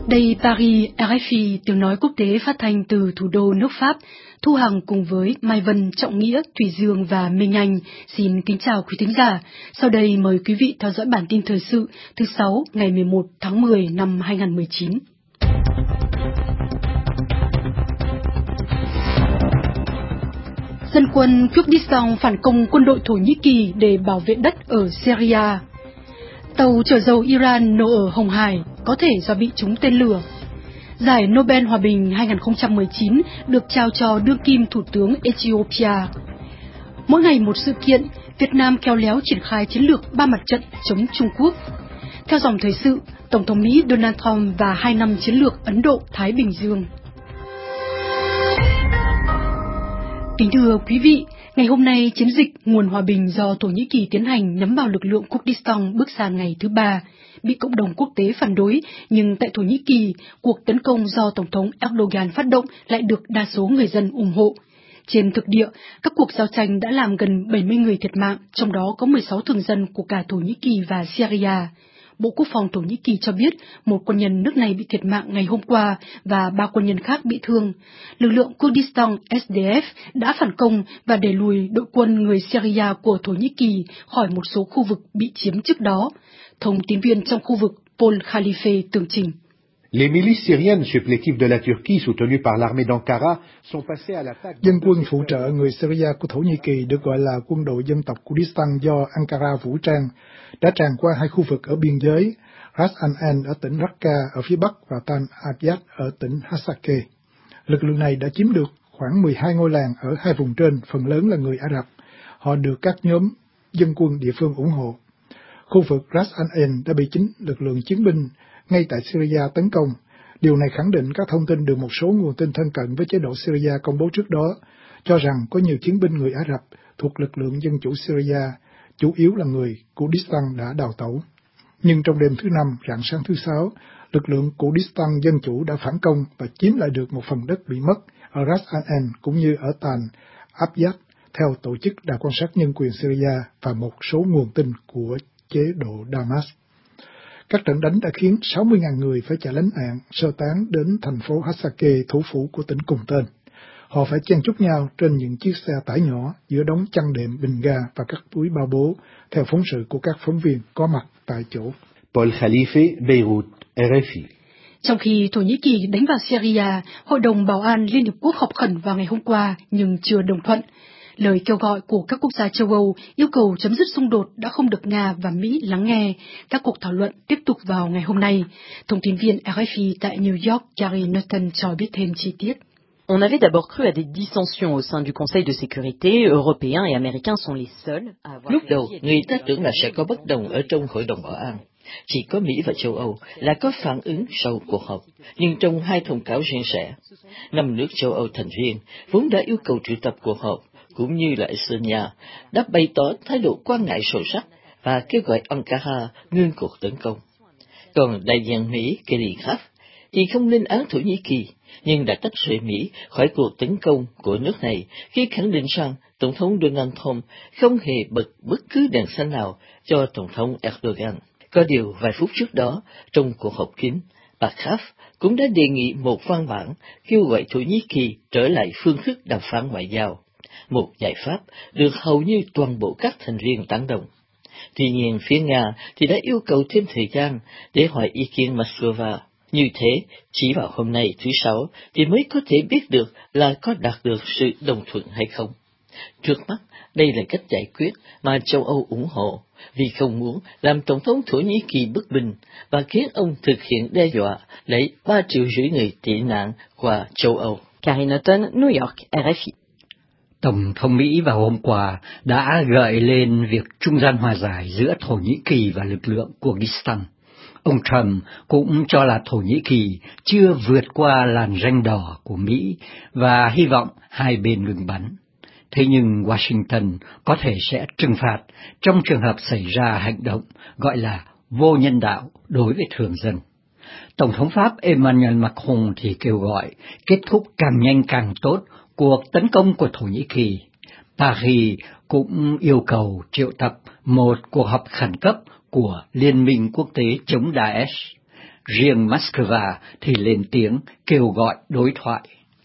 Đây Paris, RFI, tiếng nói quốc tế phát thanh từ thủ đô nước Pháp. Thu Hằng cùng với Mai Vân, Trọng Nghĩa, Thủy Dương và Minh Anh xin kính chào quý thính giả. Sau đây mời quý vị theo dõi bản tin thời sự thứ 6 ngày 11 tháng 10 năm 2019. Dân quân Kurdistan phản công quân đội Thổ Nhĩ Kỳ để bảo vệ đất ở Syria. Tàu chở dầu Iran nổ ở Hồng Hải có thể do bị trúng tên lửa. Giải Nobel Hòa bình 2019 được trao cho đương kim Thủ tướng Ethiopia. Mỗi ngày một sự kiện, Việt Nam khéo léo triển khai chiến lược 3 mặt trận chống Trung Quốc. Theo dòng thời sự, Tổng thống Mỹ Donald Trump và 2 năm chiến lược Ấn Độ-Thái Bình Dương. Kính thưa quý vị, ngày hôm nay chiến dịch Nguồn Hòa bình do Thổ Nhĩ Kỳ tiến hành nhắm vào lực lượng Kurdistan bước sang ngày thứ 3, bị cộng đồng quốc tế phản đối, nhưng tại Thổ Nhĩ Kỳ, cuộc tấn công do Tổng thống Erdogan phát động lại được đa số người dân ủng hộ. Trên thực địa, các cuộc giao tranh đã làm gần 70 người thiệt mạng, trong đó có 16 thường dân của cả Thổ Nhĩ Kỳ và Syria. Bộ Quốc phòng Thổ Nhĩ Kỳ cho biết một quân nhân nước này bị thiệt mạng ngày hôm qua và 3 quân nhân khác bị thương. Lực lượng Kurdistan SDF đã phản công và đẩy lùi đội quân người Syria của Thổ Nhĩ Kỳ khỏi một số khu vực bị chiếm trước đó. Thông tin viên trong khu vực Paul Khalife tường trình. Les milices syriennes supplétives de la Turquie soutenues par l'armée d'Ankara sont passées à l'attaque. Dân quân phụ trợ người Syria của Thổ Nhĩ Kỳ được gọi là quân đội dân tộc Kurdistan do Ankara vũ trang đã tràn qua hai khu vực ở biên giới, Ras al-Ain ở tỉnh Raqqa ở phía bắc và Tal Abyad ở tỉnh Hasakeh. Lực lượng này đã chiếm được khoảng 12 ngôi làng ở hai vùng trên, phần lớn là người Ả Rập. Họ được các nhóm dân quân địa phương ủng hộ. Khu vực Ras al-Ain đã bị chính lực lượng chiến binh ngay tại Syria tấn công. Điều này khẳng định các thông tin được một số nguồn tin thân cận với chế độ Syria công bố trước đó, cho rằng có nhiều chiến binh người Ả Rập thuộc lực lượng dân chủ Syria, chủ yếu là người Kurdistan đã đào tẩu. Nhưng trong đêm thứ Năm, rạng sáng thứ Sáu, lực lượng Kurdistan dân chủ đã phản công và chiếm lại được một phần đất bị mất ở Ras al-Ain cũng như ở Tal Abyad, theo tổ chức Đài quan sát nhân quyền Syria và một số nguồn tin của chế độ Damas. Các trận đánh đã khiến 60.000 người phải chạy lánh nạn, sơ tán đến thành phố Hasakeh, thủ phủ của tỉnh cùng tên. Họ phải chen chúc nhau trên những chiếc xe tải nhỏ giữa đống chăn đệm, bình ga và các túi bao bố, theo phóng sự của các phóng viên có mặt tại chỗ. Paul Khalife, Beirut, RFI. Trong khi Thổ Nhĩ Kỳ đánh vào Syria, Hội đồng Bảo an Liên Hợp Quốc họp khẩn vào ngày hôm qua nhưng chưa đồng thuận. Lời kêu gọi của các quốc gia châu Âu yêu cầu chấm dứt xung đột đã không được Nga và Mỹ lắng nghe. Các cuộc thảo luận tiếp tục vào ngày hôm nay. Thông tin viên RFI tại New York, Gary Norton cho biết thêm chi tiết. On avait d'abord cru à des dissensions au sein du Conseil de sécurité. Européens et américains sont les seuls à avoir... Lúc đầu, người ta tưởng là sẽ có bất đồng ở trong Hội đồng Bảo an. Chỉ có Mỹ và châu Âu là có phản ứng sau cuộc họp, nhưng trong hai thông cáo riêng rẽ. 5 nước châu Âu thành viên vốn đã yêu cầu triệu tập cuộc họp, cũng như là Estonia, đã bày tỏ thái độ quan ngại sâu sắc và kêu gọi Ankara ngưng cuộc tấn công. Còn đại diện Mỹ Kelly Craft thì không lên án Thổ Nhĩ Kỳ, nhưng đã tách rời Mỹ khỏi cuộc tấn công của nước này khi khẳng định rằng Tổng thống Donald Trump không hề bật bất cứ đèn xanh nào cho Tổng thống Erdogan. Có điều vài phút trước đó, trong cuộc họp kín, bà Craft cũng đã đề nghị một văn bản kêu gọi Thổ Nhĩ Kỳ trở lại phương thức đàm phán ngoại giao, một giải pháp được hầu như toàn bộ các thành viên tán đồng. Tuy nhiên, phía Nga thì đã yêu cầu thêm thời gian để hỏi ý kiến Moscow. Như thế, chỉ vào hôm nay thứ Sáu thì mới có thể biết được là có đạt được sự đồng thuận hay không. Trước mắt, đây là cách giải quyết mà châu Âu ủng hộ, vì không muốn làm Tổng thống Thổ Nhĩ Kỳ bất bình và khiến ông thực hiện đe dọa lấy 3,5 triệu người tị nạn qua châu Âu. Gary Norton, New York, RFI. Tổng thống Mỹ vào hôm qua đã gợi lên việc trung gian hòa giải giữa Thổ Nhĩ Kỳ và lực lượng Kurdistan. Ông Trump cũng cho là Thổ Nhĩ Kỳ chưa vượt qua làn ranh đỏ của Mỹ và hy vọng hai bên ngừng bắn. Thế nhưng Washington có thể sẽ trừng phạt trong trường hợp xảy ra hành động gọi là vô nhân đạo đối với thường dân. Tổng thống Pháp Emmanuel Macron thì kêu gọi kết thúc càng nhanh càng tốt cuộc tấn công của Thổ Nhĩ Kỳ. Paris cũng yêu cầu triệu tập một cuộc họp khẩn cấp của Liên minh quốc tế chống Daesh. riêng Moscow thì lên tiếng kêu gọi đối thoại.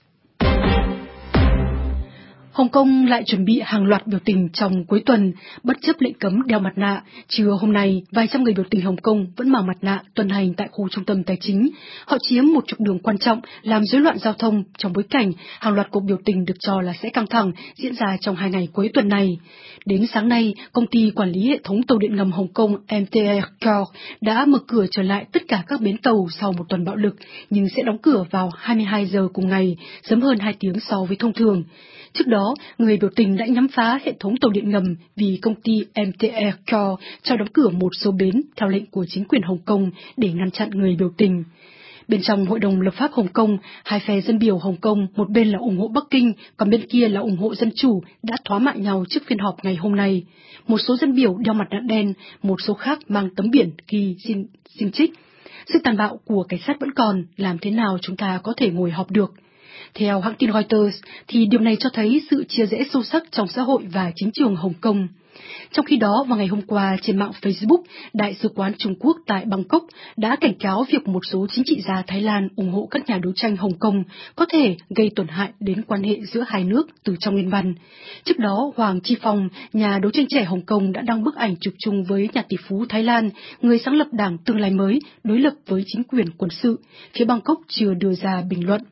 Hồng Kông lại chuẩn bị hàng loạt biểu tình trong cuối tuần, bất chấp lệnh cấm đeo mặt nạ. Trưa hôm nay, vài trăm người biểu tình Hồng Kông vẫn mang mặt nạ tuần hành tại khu trung tâm tài chính. Họ chiếm một trục đường quan trọng, làm rối loạn giao thông trong bối cảnh hàng loạt cuộc biểu tình được cho là sẽ căng thẳng diễn ra trong 2 ngày cuối tuần này. Đến sáng nay, công ty quản lý hệ thống tàu điện ngầm Hồng Kông MTR đã mở cửa trở lại tất cả các bến tàu sau một tuần bạo lực, nhưng sẽ đóng cửa vào 22 giờ cùng ngày, sớm hơn 2 tiếng so với thông thường. Trước đó, người biểu tình đã nhắm phá hệ thống tàu điện ngầm vì công ty MTR cho đóng cửa một số bến theo lệnh của chính quyền Hồng Kông để ngăn chặn người biểu tình. Bên trong Hội đồng lập pháp Hồng Kông, hai phe dân biểu Hồng Kông, một bên là ủng hộ Bắc Kinh, còn bên kia là ủng hộ dân chủ, đã thoá mạ nhau trước phiên họp ngày hôm nay. Một số dân biểu đeo mặt nạ đen, một số khác mang tấm biển ghi xin trích. Sự tàn bạo của cảnh sát vẫn còn, làm thế nào chúng ta có thể ngồi họp được? Theo hãng tin Reuters, thì điều này cho thấy sự chia rẽ sâu sắc trong xã hội và chính trường Hồng Kông. Trong khi đó, vào ngày hôm qua trên mạng Facebook, Đại sứ quán Trung Quốc tại Bangkok đã cảnh cáo việc một số chính trị gia Thái Lan ủng hộ các nhà đấu tranh Hồng Kông có thể gây tổn hại đến quan hệ giữa hai nước từ trong nguyên văn. Trước đó, Hoàng Chi Phong, nhà đấu tranh trẻ Hồng Kông đã đăng bức ảnh chụp chung với nhà tỷ phú Thái Lan, người sáng lập Đảng Tương lai mới, đối lập với chính quyền quân sự. Phía Bangkok chưa đưa ra bình luận.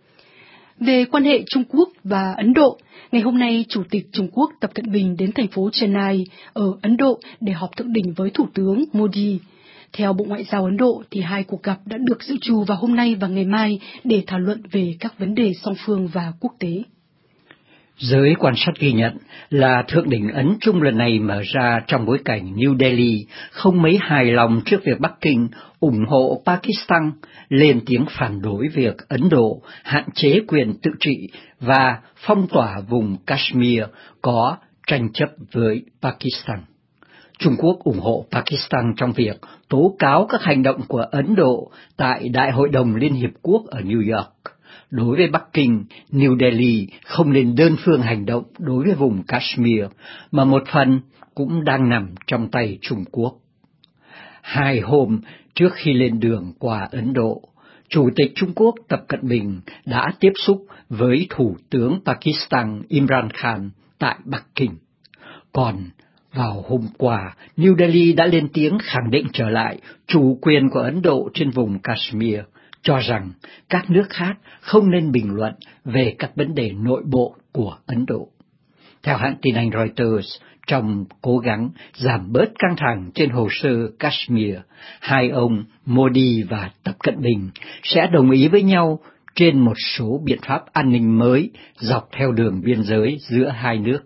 Về quan hệ Trung Quốc và Ấn Độ, ngày hôm nay Chủ tịch Trung Quốc Tập Cận Bình đến thành phố Chennai ở Ấn Độ để họp thượng đỉnh với Thủ tướng Modi. Theo Bộ Ngoại giao Ấn Độ, thì hai cuộc gặp đã được dự trù vào hôm nay và ngày mai để thảo luận về các vấn đề song phương và quốc tế. Giới quan sát ghi nhận là thượng đỉnh Ấn Trung lần này mở ra trong bối cảnh New Delhi không mấy hài lòng trước việc Bắc Kinh ủng hộ Pakistan lên tiếng phản đối việc Ấn Độ hạn chế quyền tự trị và phong tỏa vùng Kashmir có tranh chấp với Pakistan. Trung Quốc ủng hộ Pakistan trong việc tố cáo các hành động của Ấn Độ tại Đại hội đồng Liên Hiệp Quốc ở New York. Đối với Bắc Kinh, New Delhi không nên đơn phương hành động đối với vùng Kashmir, mà một phần cũng đang nằm trong tay Trung Quốc. 2 hôm trước khi lên đường qua Ấn Độ, Chủ tịch Trung Quốc Tập Cận Bình đã tiếp xúc với Thủ tướng Pakistan Imran Khan tại Bắc Kinh. Còn vào hôm qua, New Delhi đã lên tiếng khẳng định trở lại chủ quyền của Ấn Độ trên vùng Kashmir, cho rằng các nước khác không nên bình luận về các vấn đề nội bộ của Ấn Độ. Theo hãng tin Anh Reuters, trong cố gắng giảm bớt căng thẳng trên hồ sơ Kashmir, hai ông Modi và Tập Cận Bình sẽ đồng ý với nhau trên một số biện pháp an ninh mới dọc theo đường biên giới giữa hai nước.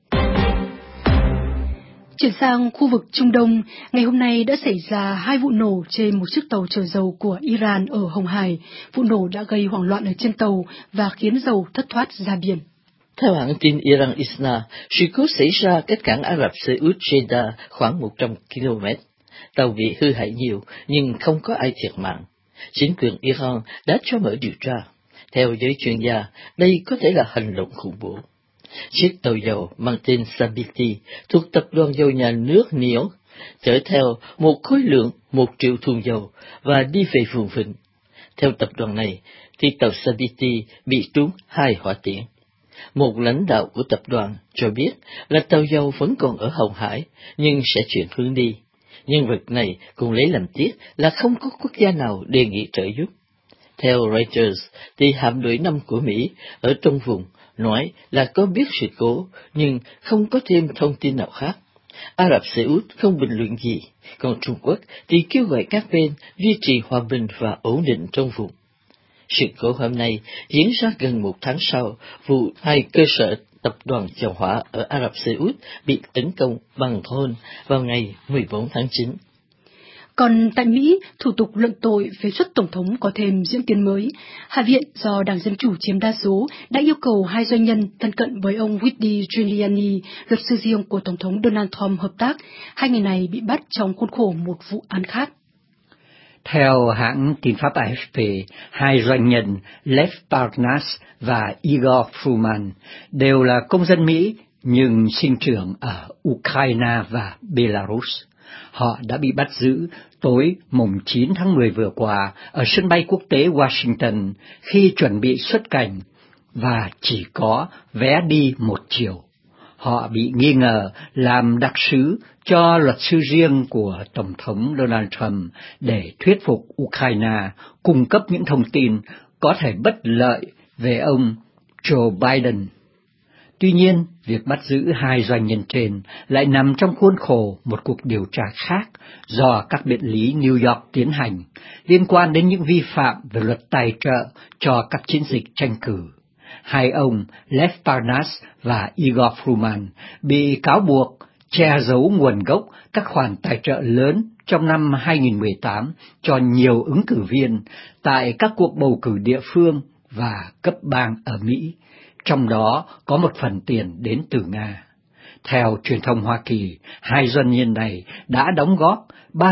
Chuyển sang khu vực Trung Đông, ngày hôm nay đã xảy ra 2 vụ nổ trên một chiếc tàu chở dầu của Iran ở Hồng Hải. Vụ nổ đã gây hoảng loạn ở trên tàu và khiến dầu thất thoát ra biển. Theo hãng tin Iran ISNA, sự cố xảy ra cách cảng Ả Rập Xê Út Jeddah khoảng 100 km. Tàu bị hư hại nhiều nhưng không có ai thiệt mạng. Chính quyền Iran đã cho mở điều tra. Theo giới chuyên gia, đây có thể là hành động khủng bố. Chiếc tàu dầu mang tên Sabiti thuộc tập đoàn dầu nhà nước NIOC chở theo một khối lượng 1 triệu thùng dầu và đi về vùng Vịnh. Theo tập đoàn này, thì tàu Sabiti bị trúng 2 hỏa tiễn. Một lãnh đạo của tập đoàn cho biết là tàu dầu vẫn còn ở Hồng Hải, nhưng sẽ chuyển hướng đi. Nhân vật này cũng lấy làm tiếc là không có quốc gia nào đề nghị trợ giúp. Theo Reuters, thì hạm đội 5 của Mỹ ở trong vùng nói là có biết sự cố, nhưng không có thêm thông tin nào khác. Ả Rập Xê Út không bình luận gì, còn Trung Quốc thì kêu gọi các bên duy trì hòa bình và ổn định trong vùng. Sự cố hôm nay diễn ra gần 1 tháng sau vụ 2 cơ sở tập đoàn dầu hỏa ở Ả Rập Xê Út bị tấn công bằng drone vào ngày 14 tháng 9. Còn tại Mỹ, thủ tục luận tội phế truất Tổng thống có thêm diễn tiến mới. Hạ viện do Đảng Dân Chủ chiếm đa số đã yêu cầu 2 doanh nhân thân cận với ông Rudy Giuliani, luật sư riêng của Tổng thống Donald Trump hợp tác. 2 người này bị bắt trong khuôn khổ một vụ án khác. Theo hãng tin Pháp AFP, 2 doanh nhân Lev Parnas và Igor Fruman đều là công dân Mỹ nhưng sinh trưởng ở Ukraine và Belarus. Họ đã bị bắt giữ tối mùng 9 tháng 10 vừa qua ở sân bay quốc tế Washington khi chuẩn bị xuất cảnh và chỉ có vé đi một chiều. Họ bị nghi ngờ làm đặc sứ cho luật sư riêng của Tổng thống Donald Trump để thuyết phục Ukraine cung cấp những thông tin có thể bất lợi về ông Joe Biden. Tuy nhiên, việc bắt giữ hai doanh nhân trên lại nằm trong khuôn khổ một cuộc điều tra khác do các biện lý New York tiến hành, liên quan đến những vi phạm về luật tài trợ cho các chiến dịch tranh cử. Hai ông Lev Parnas và Igor Fruman bị cáo buộc che giấu nguồn gốc các khoản tài trợ lớn trong năm 2018 cho nhiều ứng cử viên tại các cuộc bầu cử địa phương và cấp bang ở Mỹ, trong đó có một phần tiền đến từ Nga. Theo truyền thông Hoa Kỳ, hai doanh nhân này đã đóng góp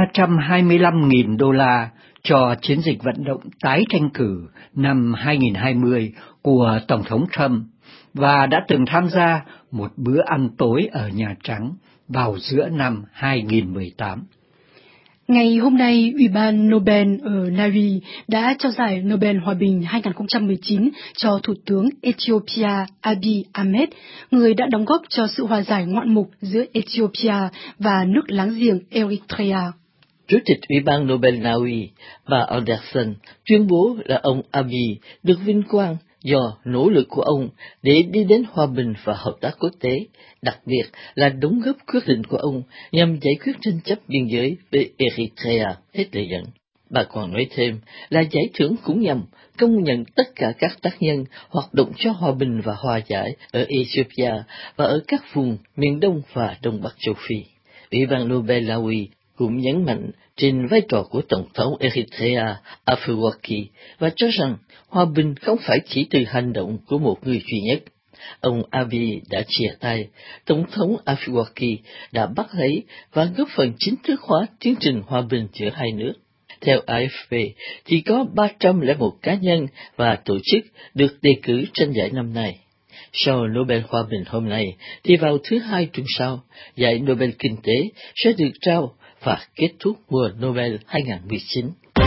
$325.000 cho chiến dịch vận động tái tranh cử năm 2020 của Tổng thống Trump và đã từng tham gia một bữa ăn tối ở Nhà Trắng vào giữa năm 2018. Ngày hôm nay, Ủy ban Nobel ở Nairobi đã trao giải Nobel Hòa bình 2019 cho Thủ tướng Ethiopia Abiy Ahmed, người đã đóng góp cho sự hòa giải ngoạn mục giữa Ethiopia và nước láng giềng Eritrea. Chủ tịch Ủy ban Nobel Na Uy, bà Anderson, tuyên bố là ông Abiy được vinh quang do nỗ lực của ông để đi đến hòa bình và hợp tác quốc tế, đặc biệt là đóng góp quyết định của ông nhằm giải quyết tranh chấp biên giới với Eritrea, hết lời dẫn. Bà còn nói thêm là giải thưởng cũng nhằm công nhận tất cả các tác nhân hoạt động cho hòa bình và hòa giải ở Ethiopia và ở các vùng miền Đông và Đông Bắc châu Phi. Ủy ban Nobel Na Uy cũng nhấn mạnh trên vai trò của Tổng thống Eritrea Afwerki và cho rằng hòa bình không phải chỉ từ hành động của một người duy nhất. Ông Abiy đã chia tay, Tổng thống Afwerki đã bắt lấy và góp phần chính thức hóa tiến trình hòa bình giữa hai nước. Theo AFP, thì có 301 cá nhân và tổ chức được đề cử tranh giải năm nay. Sau Nobel Hòa bình hôm nay, thì vào thứ Hai tuần sau, giải Nobel Kinh tế sẽ được trao và kết thúc mùa Nobel 2019.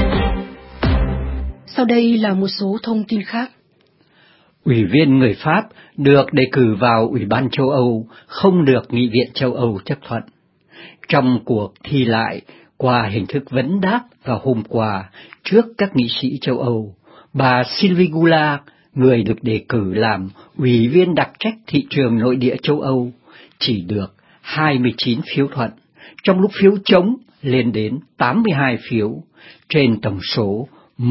Sau đây là một số thông tin khác. Ủy viên người Pháp được đề cử vào Ủy ban châu Âu không được Nghị viện châu Âu chấp thuận. Trong cuộc thi lại qua hình thức vấn đáp vào hôm qua trước các nghị sĩ châu Âu, bà Sylvie Goulard, người được đề cử làm Ủy viên đặc trách thị trường nội địa châu Âu, chỉ được 29 phiếu thuận, trong lúc phiếu chống lên đến 82 phiếu, trên tổng số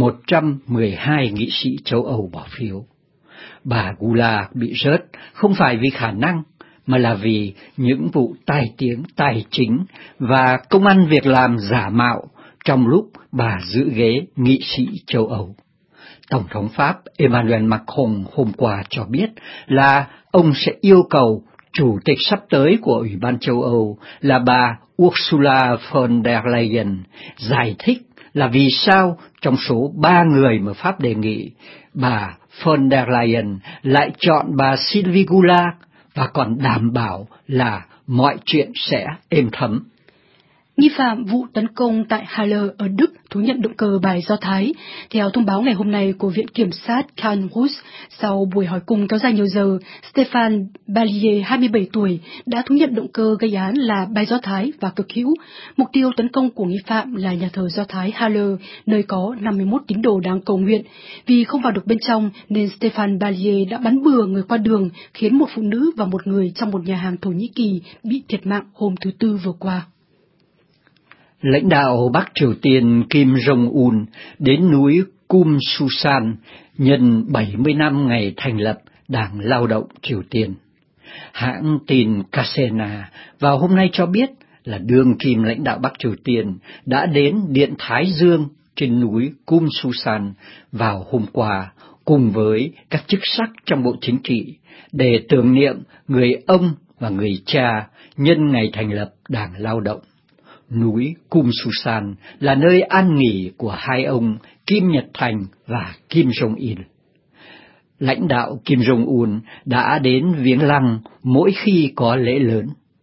112 nghị sĩ châu Âu bỏ phiếu. Bà Goulard bị rớt không phải vì khả năng, mà là vì những vụ tai tiếng tài chính và công ăn việc làm giả mạo trong lúc bà giữ ghế nghị sĩ châu Âu. Tổng thống Pháp Emmanuel Macron hôm qua cho biết là ông sẽ yêu cầu chủ tịch sắp tới của Ủy ban châu Âu là bà Ursula von der Leyen giải thích là vì sao trong số 3 người mà Pháp đề nghị, bà von der Leyen lại chọn bà Sylvie Goulard và còn đảm bảo là mọi chuyện sẽ êm thấm. Nghi phạm vụ tấn công tại Halle ở Đức thú nhận động cơ bài Do Thái. Theo thông báo ngày hôm nay của Viện Kiểm sát Karlsruhe, sau buổi hỏi cung kéo dài nhiều giờ, Stefan Ballier, 27 tuổi, đã thú nhận động cơ gây án là bài Do Thái và cực hữu. Mục tiêu tấn công của nghi phạm là nhà thờ Do Thái Halle, nơi có 51 tín đồ đang cầu nguyện. Vì không vào được bên trong, nên Stefan Ballier đã bắn bừa người qua đường, khiến một phụ nữ và một người trong một nhà hàng Thổ Nhĩ Kỳ bị thiệt mạng hôm thứ Tư vừa qua. Lãnh đạo Bắc Triều Tiên Kim Jong-un đến núi Kumsusan nhân 70 năm ngày thành lập Đảng Lao động Triều Tiên. Hãng tin Kcna vào hôm nay cho biết là đương kim lãnh đạo Bắc Triều Tiên đã đến Điện Thái Dương trên núi Kumsusan vào hôm qua cùng với các chức sắc trong Bộ Chính trị để tưởng niệm người ông và người cha nhân ngày thành lập Đảng Lao động. Núi Kumsusan là nơi an nghỉ của hai ông Kim Nhật Thành và Kim Jong-il. Lãnh đạo Kim Jong-un đã đến viếng lăng mỗi khi có lễ lớn.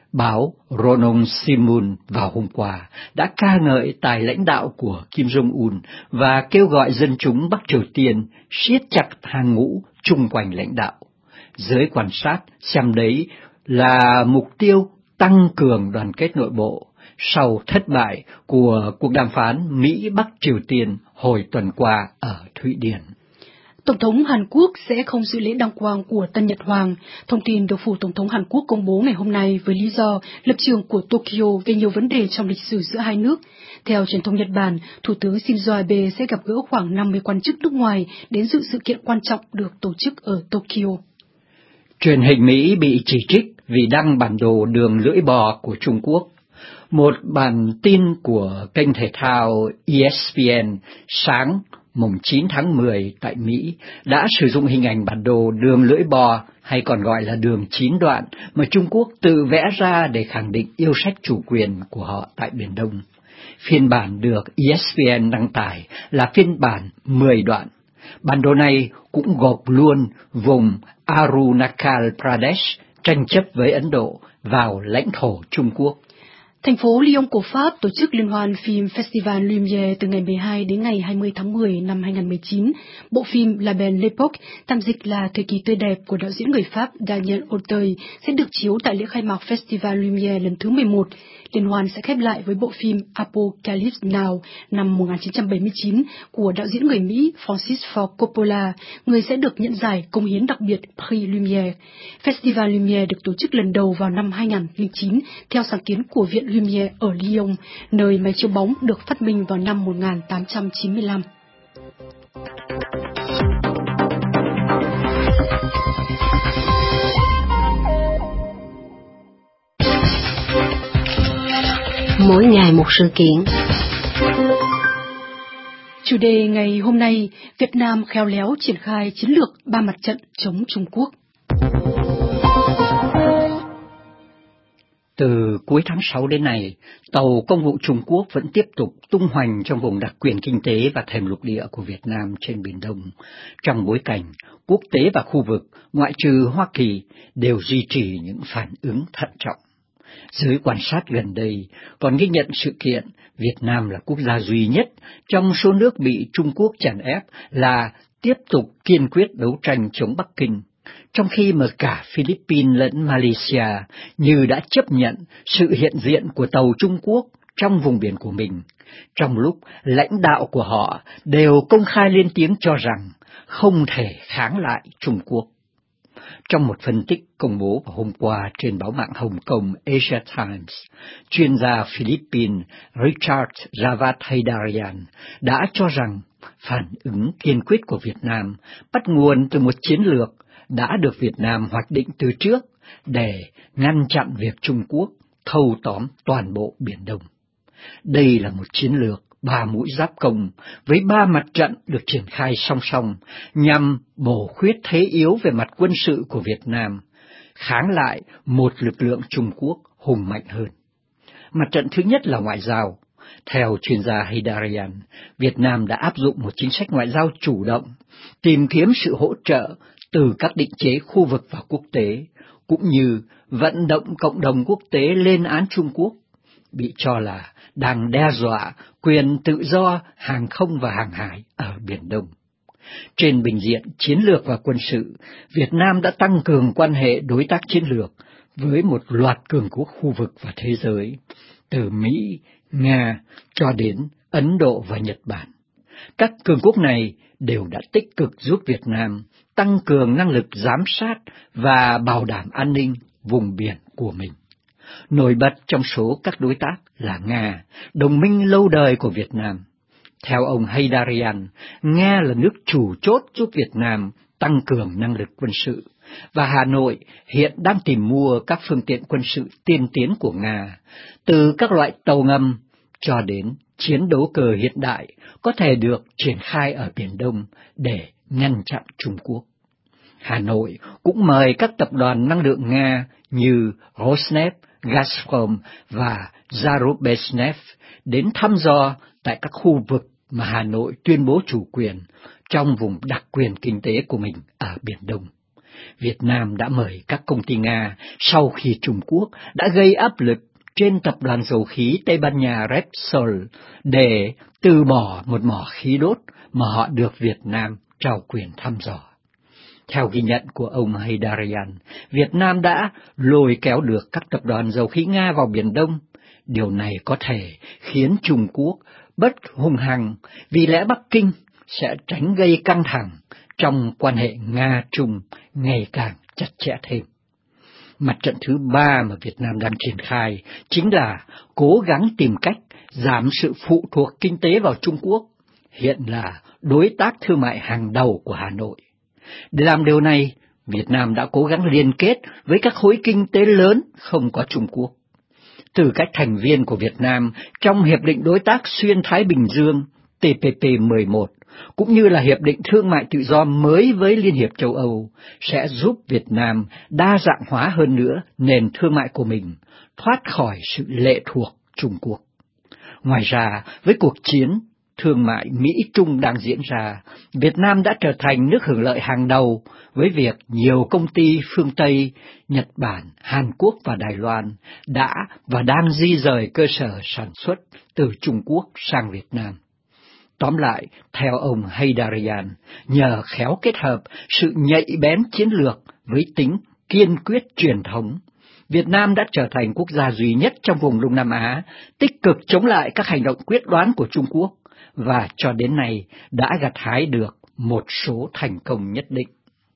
Báo Ronon Simun vào hôm qua đã ca ngợi tài lãnh đạo của Kim Jong-un và kêu gọi dân chúng Bắc Triều Tiên siết chặt hàng ngũ chung quanh lãnh đạo. Giới quan sát xem đấy là mục tiêu tăng cường đoàn kết nội bộ sau thất bại của cuộc đàm phán Mỹ-Bắc Triều Tiên hồi tuần qua ở Thụy Điển. Tổng thống Hàn Quốc sẽ không dự lễ đăng quang của Tân Nhật Hoàng. Thông tin được Phủ Tổng thống Hàn Quốc công bố ngày hôm nay với lý do lập trường của Tokyo về nhiều vấn đề trong lịch sử giữa hai nước. Theo truyền thông Nhật Bản, Thủ tướng Shinzo Abe sẽ gặp gỡ khoảng 50 quan chức nước ngoài đến dự sự kiện quan trọng được tổ chức ở Tokyo. Truyền hình Mỹ bị chỉ trích vì đăng bản đồ đường lưỡi bò của Trung Quốc. Một bản tin của kênh thể thao ESPN sáng mùng 9 tháng 10 tại Mỹ đã sử dụng hình ảnh bản đồ đường lưỡi bò hay còn gọi là đường 9 đoạn mà Trung Quốc tự vẽ ra để khẳng định yêu sách chủ quyền của họ tại Biển Đông. Phiên bản được ESPN đăng tải là phiên bản 10 đoạn. Bản đồ này cũng gộp luôn vùng Arunachal Pradesh tranh chấp với Ấn Độ vào lãnh thổ Trung Quốc. Thành phố Lyon của Pháp tổ chức liên hoan phim Festival Lumière từ ngày 12 đến ngày 20 tháng 10 năm 2019. Bộ phim La Belle Époque, tạm dịch là Thời kỳ tươi đẹp của đạo diễn người Pháp Daniel Auteuil, sẽ được chiếu tại lễ khai mạc Festival Lumière lần thứ 11. Liên hoan sẽ khép lại với bộ phim Apocalypse Now năm 1979 của đạo diễn người Mỹ Francis Ford Coppola, người sẽ được nhận giải công hiến đặc biệt Prix Lumière. Festival Lumière được tổ chức lần đầu vào năm 2009 theo sáng kiến của Viện Lumière ở Lyon, nơi máy chiếu bóng được phát minh vào năm 1895. Mỗi ngày một sự kiện. Chủ đề ngày hôm nay, Việt Nam khéo léo triển khai chiến lược 3 mặt trận chống Trung Quốc. Từ cuối tháng 6 đến nay, tàu công vụ Trung Quốc vẫn tiếp tục tung hoành trong vùng đặc quyền kinh tế và thềm lục địa của Việt Nam trên Biển Đông, trong bối cảnh quốc tế và khu vực, ngoại trừ Hoa Kỳ, đều duy trì những phản ứng thận trọng. Giới quan sát gần đây còn ghi nhận sự kiện Việt Nam là quốc gia duy nhất trong số nước bị Trung Quốc chèn ép là tiếp tục kiên quyết đấu tranh chống Bắc Kinh, trong khi mà cả Philippines lẫn Malaysia như đã chấp nhận sự hiện diện của tàu Trung Quốc trong vùng biển của mình, trong lúc lãnh đạo của họ đều công khai lên tiếng cho rằng không thể kháng lại Trung Quốc. Trong một phân tích công bố vào hôm qua trên báo mạng Hồng Kông Asia Times, chuyên gia Philippines Richard Javad Haydarian đã cho rằng phản ứng kiên quyết của Việt Nam bắt nguồn từ một chiến lược đã được Việt Nam hoạch định từ trước để ngăn chặn việc Trung Quốc thâu tóm toàn bộ Biển Đông. Đây là một chiến lược 3 mũi giáp công với 3 mặt trận được triển khai song song nhằm bổ khuyết thế yếu về mặt quân sự của Việt Nam, kháng lại một lực lượng Trung Quốc hùng mạnh hơn. Mặt trận thứ nhất là ngoại giao. Theo chuyên gia Haydarian, Việt Nam đã áp dụng một chính sách ngoại giao chủ động, tìm kiếm sự hỗ trợ từ các định chế khu vực và quốc tế, cũng như vận động cộng đồng quốc tế lên án Trung Quốc, bị cho là đang đe dọa quyền tự do hàng không và hàng hải ở Biển Đông. Trên bình diện chiến lược và quân sự, Việt Nam đã tăng cường quan hệ đối tác chiến lược với một loạt cường quốc khu vực và thế giới, từ Mỹ, Nga cho đến Ấn Độ và Nhật Bản. Các cường quốc này đều đã tích cực giúp Việt Nam tăng cường năng lực giám sát và bảo đảm an ninh vùng biển của mình. Nổi bật trong số các đối tác là Nga, đồng minh lâu đời của Việt Nam. Theo ông Haydarian, Nga là nước chủ chốt giúp Việt Nam tăng cường năng lực quân sự, và Hà Nội hiện đang tìm mua các phương tiện quân sự tiên tiến của Nga, từ các loại tàu ngầm cho đến chiến đấu cơ hiện đại có thể được triển khai ở Biển Đông để ngăn chặn Trung Quốc. Hà Nội cũng mời các tập đoàn năng lượng Nga như Rosneft, Gazprom và Zarubezhnev đến thăm dò tại các khu vực mà Hà Nội tuyên bố chủ quyền trong vùng đặc quyền kinh tế của mình ở Biển Đông. Việt Nam đã mời các công ty Nga sau khi Trung Quốc đã gây áp lực trên tập đoàn dầu khí Tây Ban Nha Repsol để từ bỏ một mỏ khí đốt mà họ được Việt Nam trao quyền thăm dò. Theo ghi nhận của ông Heydarian, Việt Nam đã lôi kéo được các tập đoàn dầu khí Nga vào Biển Đông. Điều này có thể khiến Trung Quốc bất hung hăng, vì lẽ Bắc Kinh sẽ tránh gây căng thẳng trong quan hệ Nga-Trung ngày càng chặt chẽ thêm. Mặt trận thứ ba mà Việt Nam đang triển khai chính là cố gắng tìm cách giảm sự phụ thuộc kinh tế vào Trung Quốc, hiện là đối tác thương mại hàng đầu của Hà Nội. Để làm điều này, Việt Nam đã cố gắng liên kết với các khối kinh tế lớn không có Trung Quốc. Từ các thành viên của Việt Nam trong Hiệp định Đối tác Xuyên Thái Bình Dương TPP-11, cũng như là Hiệp định Thương mại Tự do mới với Liên hiệp châu Âu, sẽ giúp Việt Nam đa dạng hóa hơn nữa nền thương mại của mình, thoát khỏi sự lệ thuộc Trung Quốc. Ngoài ra, với cuộc chiến thương mại Mỹ-Trung đang diễn ra, Việt Nam đã trở thành nước hưởng lợi hàng đầu với việc nhiều công ty phương Tây, Nhật Bản, Hàn Quốc và Đài Loan đã và đang di rời cơ sở sản xuất từ Trung Quốc sang Việt Nam. Tóm lại, theo ông Heydarian, nhờ khéo kết hợp sự nhạy bén chiến lược với tính kiên quyết truyền thống, Việt Nam đã trở thành quốc gia duy nhất trong vùng Đông Nam Á tích cực chống lại các hành động quyết đoán của Trung Quốc, và cho đến nay đã gặt hái được một số thành công nhất định.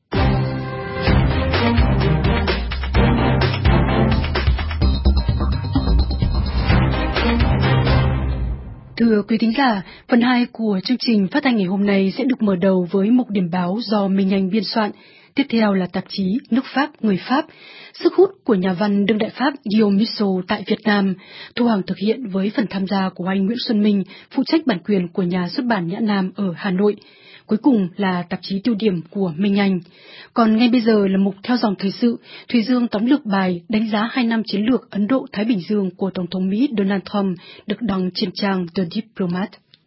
Thưa quý thính giả, phần 2 của chương trình phát thanh ngày hôm nay sẽ được mở đầu với mục điểm báo do Minh Anh biên soạn. Tiếp theo là tạp chí Nước Pháp, Người Pháp, sức hút của nhà văn đương đại Pháp Guillaume Musso tại Việt Nam, Thu Hằng thực hiện với phần tham gia của anh Nguyễn Xuân Minh, phụ trách bản quyền của nhà xuất bản Nhã Nam ở Hà Nội. Cuối cùng là tạp chí tiêu điểm của Minh Anh. Còn ngay bây giờ là mục theo dòng thời sự, Thùy Dương tóm lược bài đánh giá 2 năm chiến lược Ấn Độ-Thái Bình Dương của Tổng thống Mỹ Donald Trump được đăng trên trang The Diplomat.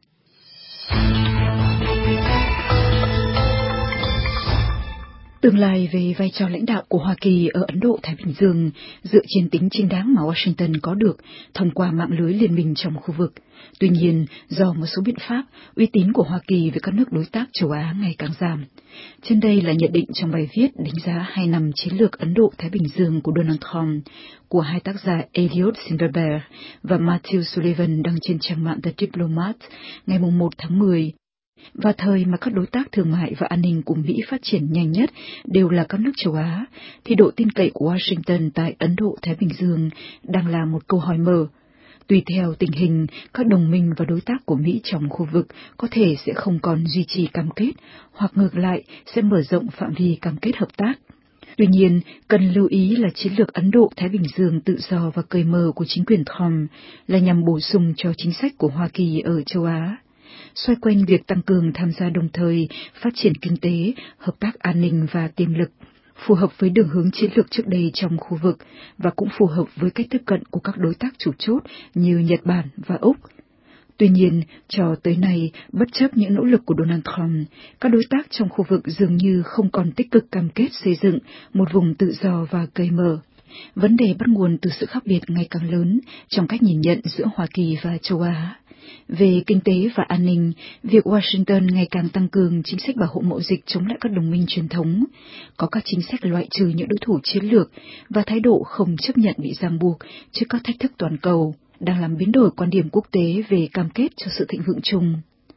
Tương lai về vai trò lãnh đạo của Hoa Kỳ ở Ấn Độ-Thái Bình Dương dựa trên tính chính đáng mà Washington có được thông qua mạng lưới liên minh trong khu vực. Tuy nhiên, do một số biện pháp, uy tín của Hoa Kỳ với các nước đối tác châu Á ngày càng giảm. Trên đây là nhận định trong bài viết đánh giá 2 năm chiến lược Ấn Độ-Thái Bình Dương của Donald Trump của hai tác giả Elliot Silverberg và Matthew Sullivan đăng trên trang mạng The Diplomat ngày 1 tháng 10. Và thời mà các đối tác thương mại và an ninh của Mỹ phát triển nhanh nhất đều là các nước châu Á, thì độ tin cậy của Washington tại Ấn Độ-Thái Bình Dương đang là một câu hỏi mở. Tùy theo tình hình, các đồng minh và đối tác của Mỹ trong khu vực có thể sẽ không còn duy trì cam kết, hoặc ngược lại sẽ mở rộng phạm vi cam kết hợp tác. Tuy nhiên, cần lưu ý là chiến lược Ấn Độ-Thái Bình Dương tự do và cởi mở của chính quyền Trump là nhằm bổ sung cho chính sách của Hoa Kỳ ở châu Á. Xoay quanh việc tăng cường tham gia đồng thời, phát triển kinh tế, hợp tác an ninh và tiềm lực, phù hợp với đường hướng chiến lược trước đây trong khu vực và cũng phù hợp với cách tiếp cận của các đối tác chủ chốt như Nhật Bản và Úc. Tuy nhiên, cho tới nay, bất chấp những nỗ lực của Donald Trump, các đối tác trong khu vực dường như không còn tích cực cam kết xây dựng một vùng tự do và cởi mở. Vấn đề bắt nguồn từ sự khác biệt ngày càng lớn trong cách nhìn nhận giữa Hoa Kỳ và châu Á. Về kinh tế và an ninh, việc Washington ngày càng tăng cường chính sách bảo hộ mậu dịch chống lại các đồng minh truyền thống, có các chính sách loại trừ những đối thủ chiến lược và thái độ không chấp nhận bị ràng buộc trước các thách thức toàn cầu, đang làm biến đổi quan điểm quốc tế về cam kết cho sự thịnh vượng chung.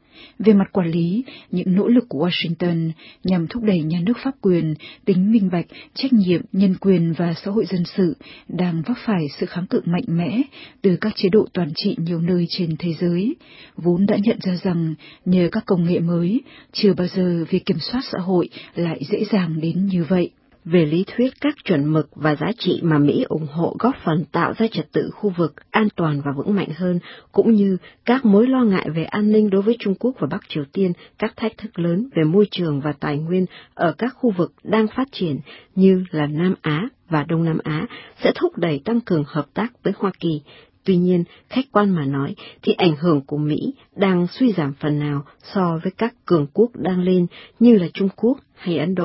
Về mặt quản lý, những nỗ lực của Washington nhằm thúc đẩy nhà nước pháp quyền, tính minh bạch, trách nhiệm, nhân quyền và xã hội dân sự đang vấp phải sự kháng cự mạnh mẽ từ các chế độ toàn trị nhiều nơi trên thế giới, vốn đã nhận ra rằng nhờ các công nghệ mới, chưa bao giờ việc kiểm soát xã hội lại dễ dàng đến như vậy. Về lý thuyết, các chuẩn mực và giá trị mà Mỹ ủng hộ góp phần tạo ra trật tự khu vực an toàn và vững mạnh hơn, cũng như các mối lo ngại về an ninh đối với Trung Quốc và Bắc Triều Tiên, các thách thức lớn về môi trường và tài nguyên ở các khu vực đang phát triển như là Nam Á và Đông Nam Á sẽ thúc đẩy tăng cường hợp tác với Hoa Kỳ. Tuy nhiên, khách quan mà nói, thì ảnh hưởng của Mỹ đang suy giảm phần nào so với các cường quốc đang lên như là Trung Quốc hay Ấn Độ.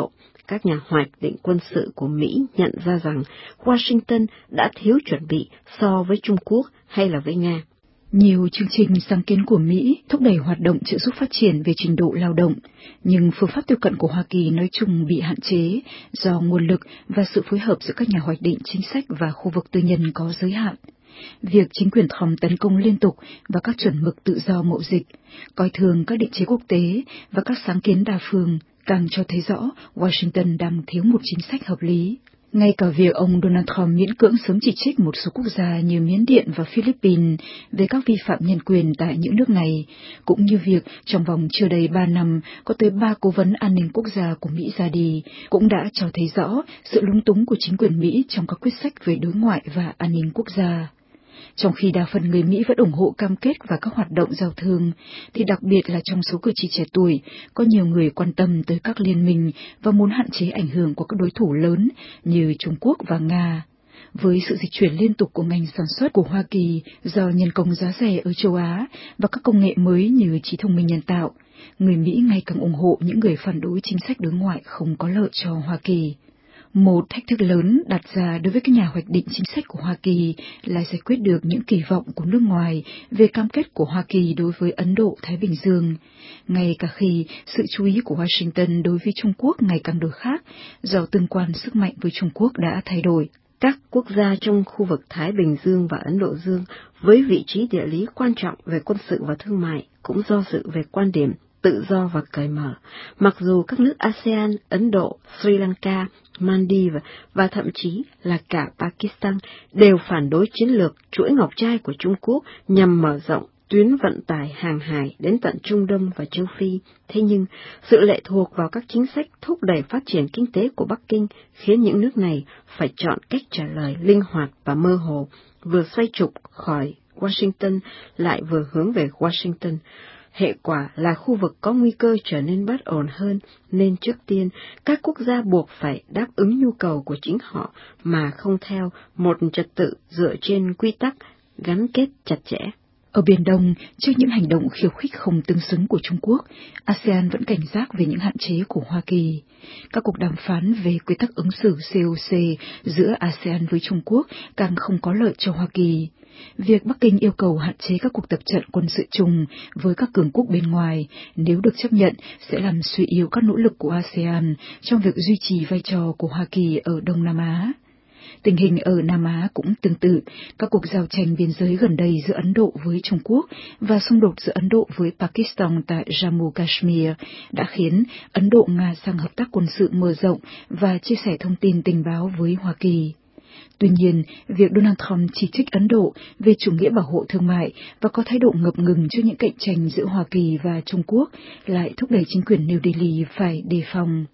các nhà hoạch định quân sự của Mỹ nhận ra rằng Washington đã thiếu chuẩn bị so với Trung Quốc hay là với Nga. Nhiều chương trình sáng kiến của Mỹ thúc đẩy hoạt động trợ giúp phát triển về trình độ lao động, nhưng phương pháp tiếp cận của Hoa Kỳ nói chung bị hạn chế do nguồn lực và sự phối hợp giữa các nhà hoạch định chính sách và khu vực tư nhân có giới hạn. Việc chính quyền Trump tấn công liên tục vào các chuẩn mực tự do mậu dịch, coi thường các định chế quốc tế và các sáng kiến đa phương càng cho thấy rõ Washington đang thiếu một chính sách hợp lý. Ngay cả việc ông Donald Trump miễn cưỡng sớm chỉ trích một số quốc gia như Miến Điện và Philippines về các vi phạm nhân quyền tại những nước này, cũng như việc trong vòng chưa đầy 3 năm có tới 3 cố vấn an ninh quốc gia của Mỹ ra đi, cũng đã cho thấy rõ sự lúng túng của chính quyền Mỹ trong các quyết sách về đối ngoại và an ninh quốc gia. Trong khi đa phần người Mỹ vẫn ủng hộ cam kết và các hoạt động giao thương, thì đặc biệt là trong số cử tri trẻ tuổi, có nhiều người quan tâm tới các liên minh và muốn hạn chế ảnh hưởng của các đối thủ lớn như Trung Quốc và Nga. Với sự dịch chuyển liên tục của ngành sản xuất của Hoa Kỳ do nhân công giá rẻ ở châu Á và các công nghệ mới như trí thông minh nhân tạo, người Mỹ ngày càng ủng hộ những người phản đối chính sách đối ngoại không có lợi cho Hoa Kỳ. Một thách thức lớn đặt ra đối với các nhà hoạch định chính sách của Hoa Kỳ là giải quyết được những kỳ vọng của nước ngoài về cam kết của Hoa Kỳ đối với Ấn Độ-Thái Bình Dương, ngay cả khi sự chú ý của Washington đối với Trung Quốc ngày càng đổi khác do tương quan sức mạnh với Trung Quốc đã thay đổi. Các quốc gia trong khu vực Thái Bình Dương và Ấn Độ Dương với vị trí địa lý quan trọng về quân sự và thương mại cũng do dự về quan điểm tự do và cởi mở, mặc dù các nước ASEAN, Ấn Độ, Sri Lanka, Maldives và thậm chí là cả Pakistan đều phản đối chiến lược chuỗi ngọc trai của Trung Quốc nhằm mở rộng tuyến vận tải hàng hải đến tận Trung Đông và châu Phi. Thế nhưng, sự lệ thuộc vào các chính sách thúc đẩy phát triển kinh tế của Bắc Kinh khiến những nước này phải chọn cách trả lời linh hoạt và mơ hồ, vừa xoay trục khỏi Washington lại vừa hướng về Washington. Hệ quả là khu vực có nguy cơ trở nên bất ổn hơn, nên trước tiên các quốc gia buộc phải đáp ứng nhu cầu của chính họ mà không theo một trật tự dựa trên quy tắc gắn kết chặt chẽ. Ở Biển Đông, trước những hành động khiêu khích không tương xứng của Trung Quốc, ASEAN vẫn cảnh giác về những hạn chế của Hoa Kỳ. Các cuộc đàm phán về quy tắc ứng xử COC giữa ASEAN với Trung Quốc càng không có lợi cho Hoa Kỳ. Việc Bắc Kinh yêu cầu hạn chế các cuộc tập trận quân sự chung với các cường quốc bên ngoài, nếu được chấp nhận, sẽ làm suy yếu các nỗ lực của ASEAN trong việc duy trì vai trò của Hoa Kỳ ở Đông Nam Á. Tình hình ở Nam Á cũng tương tự, các cuộc giao tranh biên giới gần đây giữa Ấn Độ với Trung Quốc và xung đột giữa Ấn Độ với Pakistan tại Jammu Kashmir đã khiến Ấn Độ-Nga sang hợp tác quân sự mở rộng và chia sẻ thông tin tình báo với Hoa Kỳ. Tuy nhiên, việc Donald Trump chỉ trích Ấn Độ về chủ nghĩa bảo hộ thương mại và có thái độ ngập ngừng trước những cạnh tranh giữa Hoa Kỳ và Trung Quốc lại thúc đẩy chính quyền New Delhi phải đề phòng.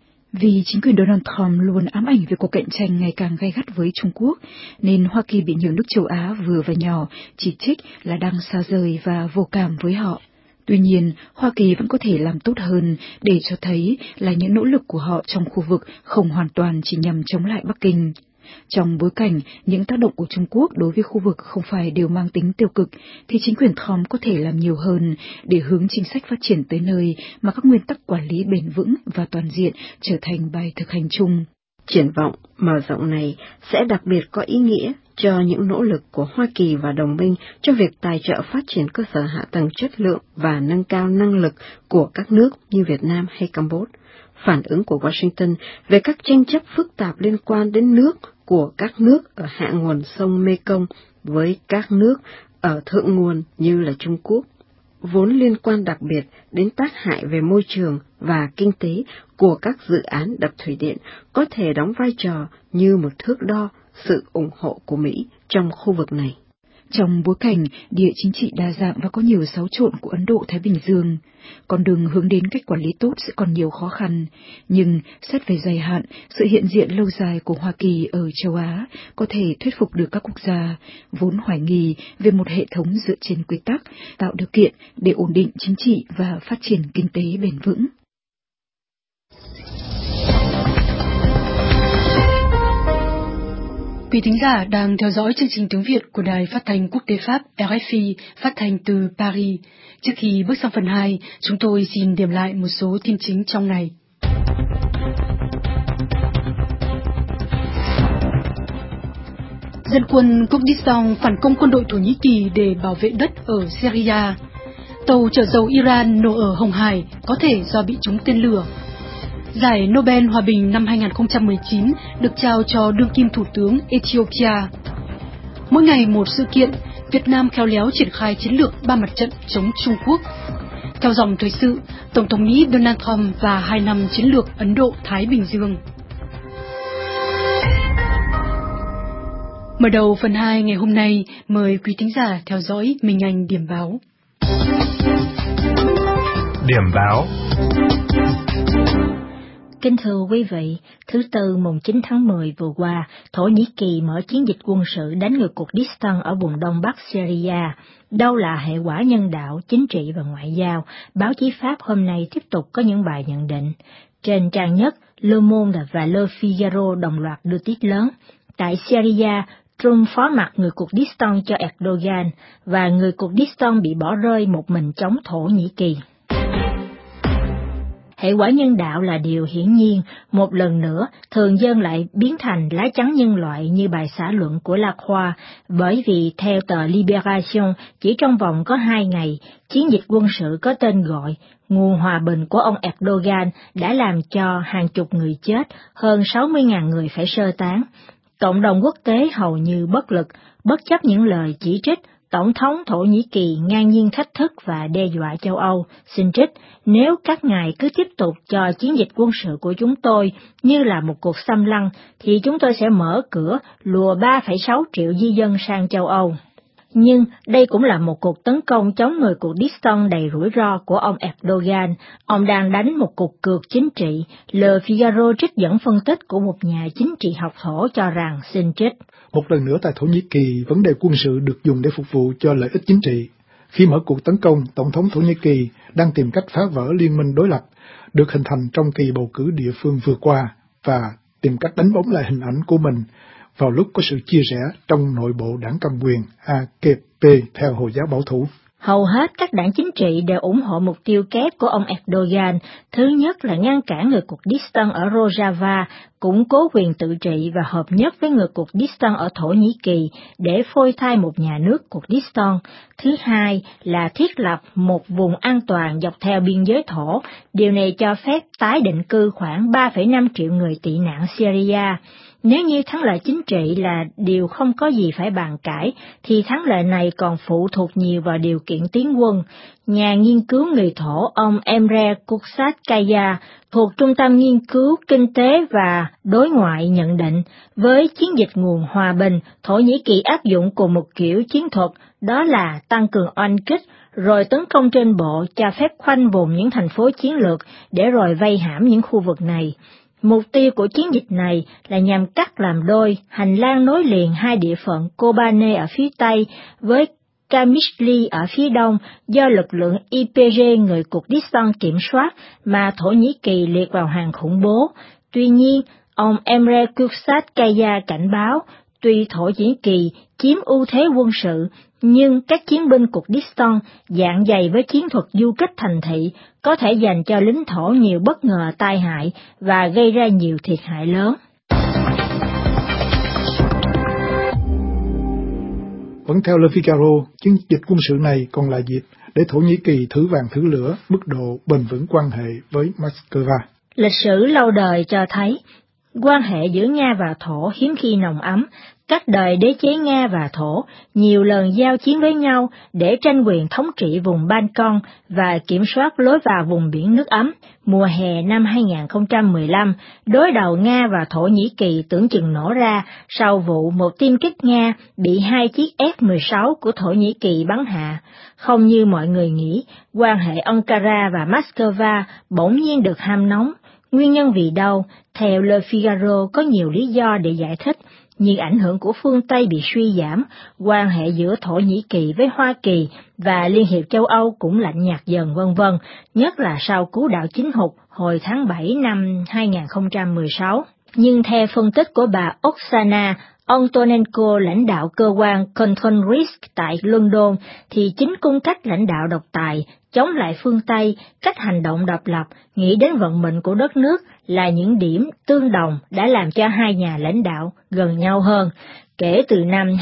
Vì chính quyền Donald Trump luôn ám ảnh về cuộc cạnh tranh ngày càng gay gắt với Trung Quốc, nên Hoa Kỳ bị nhiều nước châu Á vừa và nhỏ chỉ trích là đang xa rời và vô cảm với họ. Tuy nhiên, Hoa Kỳ vẫn có thể làm tốt hơn để cho thấy là những nỗ lực của họ trong khu vực không hoàn toàn chỉ nhằm chống lại Bắc Kinh. Trong bối cảnh những tác động của Trung Quốc đối với khu vực không phải đều mang tính tiêu cực, thì chính quyền Trump có thể làm nhiều hơn để hướng chính sách phát triển tới nơi mà các nguyên tắc quản lý bền vững và toàn diện trở thành bài thực hành chung. Triển vọng mở rộng này sẽ đặc biệt có ý nghĩa cho những nỗ lực của Hoa Kỳ và đồng minh cho việc tài trợ phát triển cơ sở hạ tầng chất lượng và nâng cao năng lực của các nước như Việt Nam hay Campuchia. Phản ứng của Washington về các tranh chấp phức tạp liên quan đến nước của các nước ở hạ nguồn sông Mekong với các nước ở thượng nguồn như là Trung Quốc, vốn liên quan đặc biệt đến tác hại về môi trường và kinh tế của các dự án đập thủy điện, có thể đóng vai trò như một thước đo sự ủng hộ của Mỹ trong khu vực này. Trong bối cảnh địa chính trị đa dạng và có nhiều xáo trộn của Ấn Độ-Thái Bình Dương, con đường hướng đến cách quản lý tốt sẽ còn nhiều khó khăn, nhưng xét về dài hạn, sự hiện diện lâu dài của Hoa Kỳ ở châu Á có thể thuyết phục được các quốc gia vốn hoài nghi về một hệ thống dựa trên quy tắc, tạo điều kiện để ổn định chính trị và phát triển kinh tế bền vững. Quý thính giả đang theo dõi chương trình tiếng Việt của Đài Phát thanh Quốc tế Pháp RFI phát thanh từ Paris. Trước khi bước sang phần 2, chúng tôi xin điểm lại một số tin chính trong ngày. Dân quân Kurdistan phản công quân đội Thổ Nhĩ Kỳ để bảo vệ đất ở Syria. Tàu chở dầu Iran nổ ở Hồng Hải có thể do bị trúng tên lửa. Giải Nobel Hòa bình năm 2019 được trao cho đương kim thủ tướng Ethiopia. Mỗi ngày một sự kiện, Việt Nam khéo léo triển khai chiến lược 3 mặt trận chống Trung Quốc. Theo dòng thời sự, Tổng thống Mỹ Donald Trump và 2 năm chiến lược Ấn Độ-Thái Bình Dương. Mở đầu phần 2 ngày hôm nay, mời quý thính giả theo dõi Minh Anh điểm báo. Điểm báo. Kính thưa quý vị, thứ Tư mùng 9 tháng 10 vừa qua, Thổ Nhĩ Kỳ mở chiến dịch quân sự đánh người Kurdistan ở vùng Đông Bắc Syria. Đâu là hệ quả nhân đạo, chính trị và ngoại giao? Báo chí Pháp hôm nay tiếp tục có những bài nhận định. Trên trang nhất, Le Monde và Le Figaro đồng loạt đưa tiết lớn. Tại Syria, Trump phó mặc người Kurdistan cho Erdogan và người Kurdistan bị bỏ rơi một mình chống Thổ Nhĩ Kỳ. Hệ quả nhân đạo là điều hiển nhiên, một lần nữa, thường dân lại biến thành lá chắn nhân loại như bài xã luận của Lacroix, bởi vì theo tờ Libération, chỉ trong vòng có 2 ngày, chiến dịch quân sự có tên gọi Nguồn Hòa bình của ông Erdogan đã làm cho hàng chục người chết, hơn 60.000 người phải sơ tán. Cộng đồng quốc tế hầu như bất lực, bất chấp những lời chỉ trích. Tổng thống Thổ Nhĩ Kỳ ngang nhiên thách thức và đe dọa châu Âu, xin trích, nếu các ngài cứ tiếp tục cho chiến dịch quân sự của chúng tôi như là một cuộc xâm lăng, thì chúng tôi sẽ mở cửa lùa 3,6 triệu di dân sang châu Âu. Nhưng đây cũng là một cuộc tấn công chống người Kurdistan đầy rủi ro của ông Erdogan. Ông đang đánh một cuộc cược chính trị. Le Figaro trích dẫn phân tích của một nhà chính trị học Thổ cho rằng, xin trích. Một lần nữa tại Thổ Nhĩ Kỳ, vấn đề quân sự được dùng để phục vụ cho lợi ích chính trị. Khi mở cuộc tấn công, Tổng thống Thổ Nhĩ Kỳ đang tìm cách phá vỡ liên minh đối lập, được hình thành trong kỳ bầu cử địa phương vừa qua, và tìm cách đánh bóng lại hình ảnh của mình vào lúc có sự chia rẽ trong nội bộ đảng cầm quyền AKP theo Hồi giáo bảo thủ. Hầu hết các đảng chính trị đều ủng hộ mục tiêu kép của ông Erdogan. Thứ nhất là ngăn cản người Kurdistan ở Rojava, củng cố quyền tự trị và hợp nhất với người Kurdistan ở Thổ Nhĩ Kỳ để phôi thai một nhà nước Kurdistan. Thứ hai là thiết lập một vùng an toàn dọc theo biên giới Thổ. Điều này cho phép tái định cư khoảng 3,5 triệu người tị nạn Syria. Nếu như thắng lợi chính trị là điều không có gì phải bàn cãi, thì thắng lợi này còn phụ thuộc nhiều vào điều kiện tiến quân. Nhà nghiên cứu người Thổ ông Emre Kuksatkaya thuộc Trung tâm Nghiên cứu Kinh tế và Đối ngoại nhận định, với chiến dịch Nguồn Hòa bình, Thổ Nhĩ Kỳ áp dụng cùng một kiểu chiến thuật, đó là tăng cường oanh kích, rồi tấn công trên bộ, cho phép khoanh vùng những thành phố chiến lược để rồi vây hãm những khu vực này. Mục tiêu của chiến dịch này là nhằm cắt làm đôi hành lang nối liền hai địa phận Kobane ở phía Tây với Kamishli ở phía Đông do lực lượng YPG người Kurdistan kiểm soát mà Thổ Nhĩ Kỳ liệt vào hàng khủng bố. Tuy nhiên, ông Emre Kuksatkaya cảnh báo, tuy Thổ Nhĩ Kỳ chiếm ưu thế quân sự, nhưng các chiến binh Kurdistan dạng dày với chiến thuật du kích thành thị có thể dành cho lính Thổ nhiều bất ngờ tai hại và gây ra nhiều thiệt hại lớn. Vẫn theo Le Figaro, chiến dịch quân sự này còn là dịp để Thổ Nhĩ Kỳ thử vàng thử lửa mức độ bền vững quan hệ với Moscow. Lịch sử lâu đời cho thấy, quan hệ giữa Nga và Thổ hiếm khi nồng ấm. Các đời đế chế Nga và Thổ nhiều lần giao chiến với nhau để tranh quyền thống trị vùng Balkan và kiểm soát lối vào vùng biển nước ấm. Mùa hè năm 2015, đối đầu Nga và Thổ Nhĩ Kỳ tưởng chừng nổ ra sau vụ một tiêm kích Nga bị 2 chiếc F-16 của Thổ Nhĩ Kỳ bắn hạ. Không như mọi người nghĩ, quan hệ Ankara và Moscow bỗng nhiên được hâm nóng. Nguyên nhân vì đâu? Theo Le Figaro có nhiều lý do để giải thích, như ảnh hưởng của phương Tây bị suy giảm, quan hệ giữa Thổ Nhĩ Kỳ với Hoa Kỳ và Liên hiệp châu Âu cũng lạnh nhạt dần vân vân, nhất là sau cú đảo chính hụt hồi tháng 7 năm 2016. Nhưng theo phân tích của bà Oksana Antonenko, lãnh đạo cơ quan Control Risk tại London, thì chính cung cách lãnh đạo độc tài, chống lại phương Tây, cách hành động độc lập, nghĩ đến vận mệnh của đất nước là những điểm tương đồng đã làm cho hai nhà lãnh đạo gần nhau hơn. Kể từ năm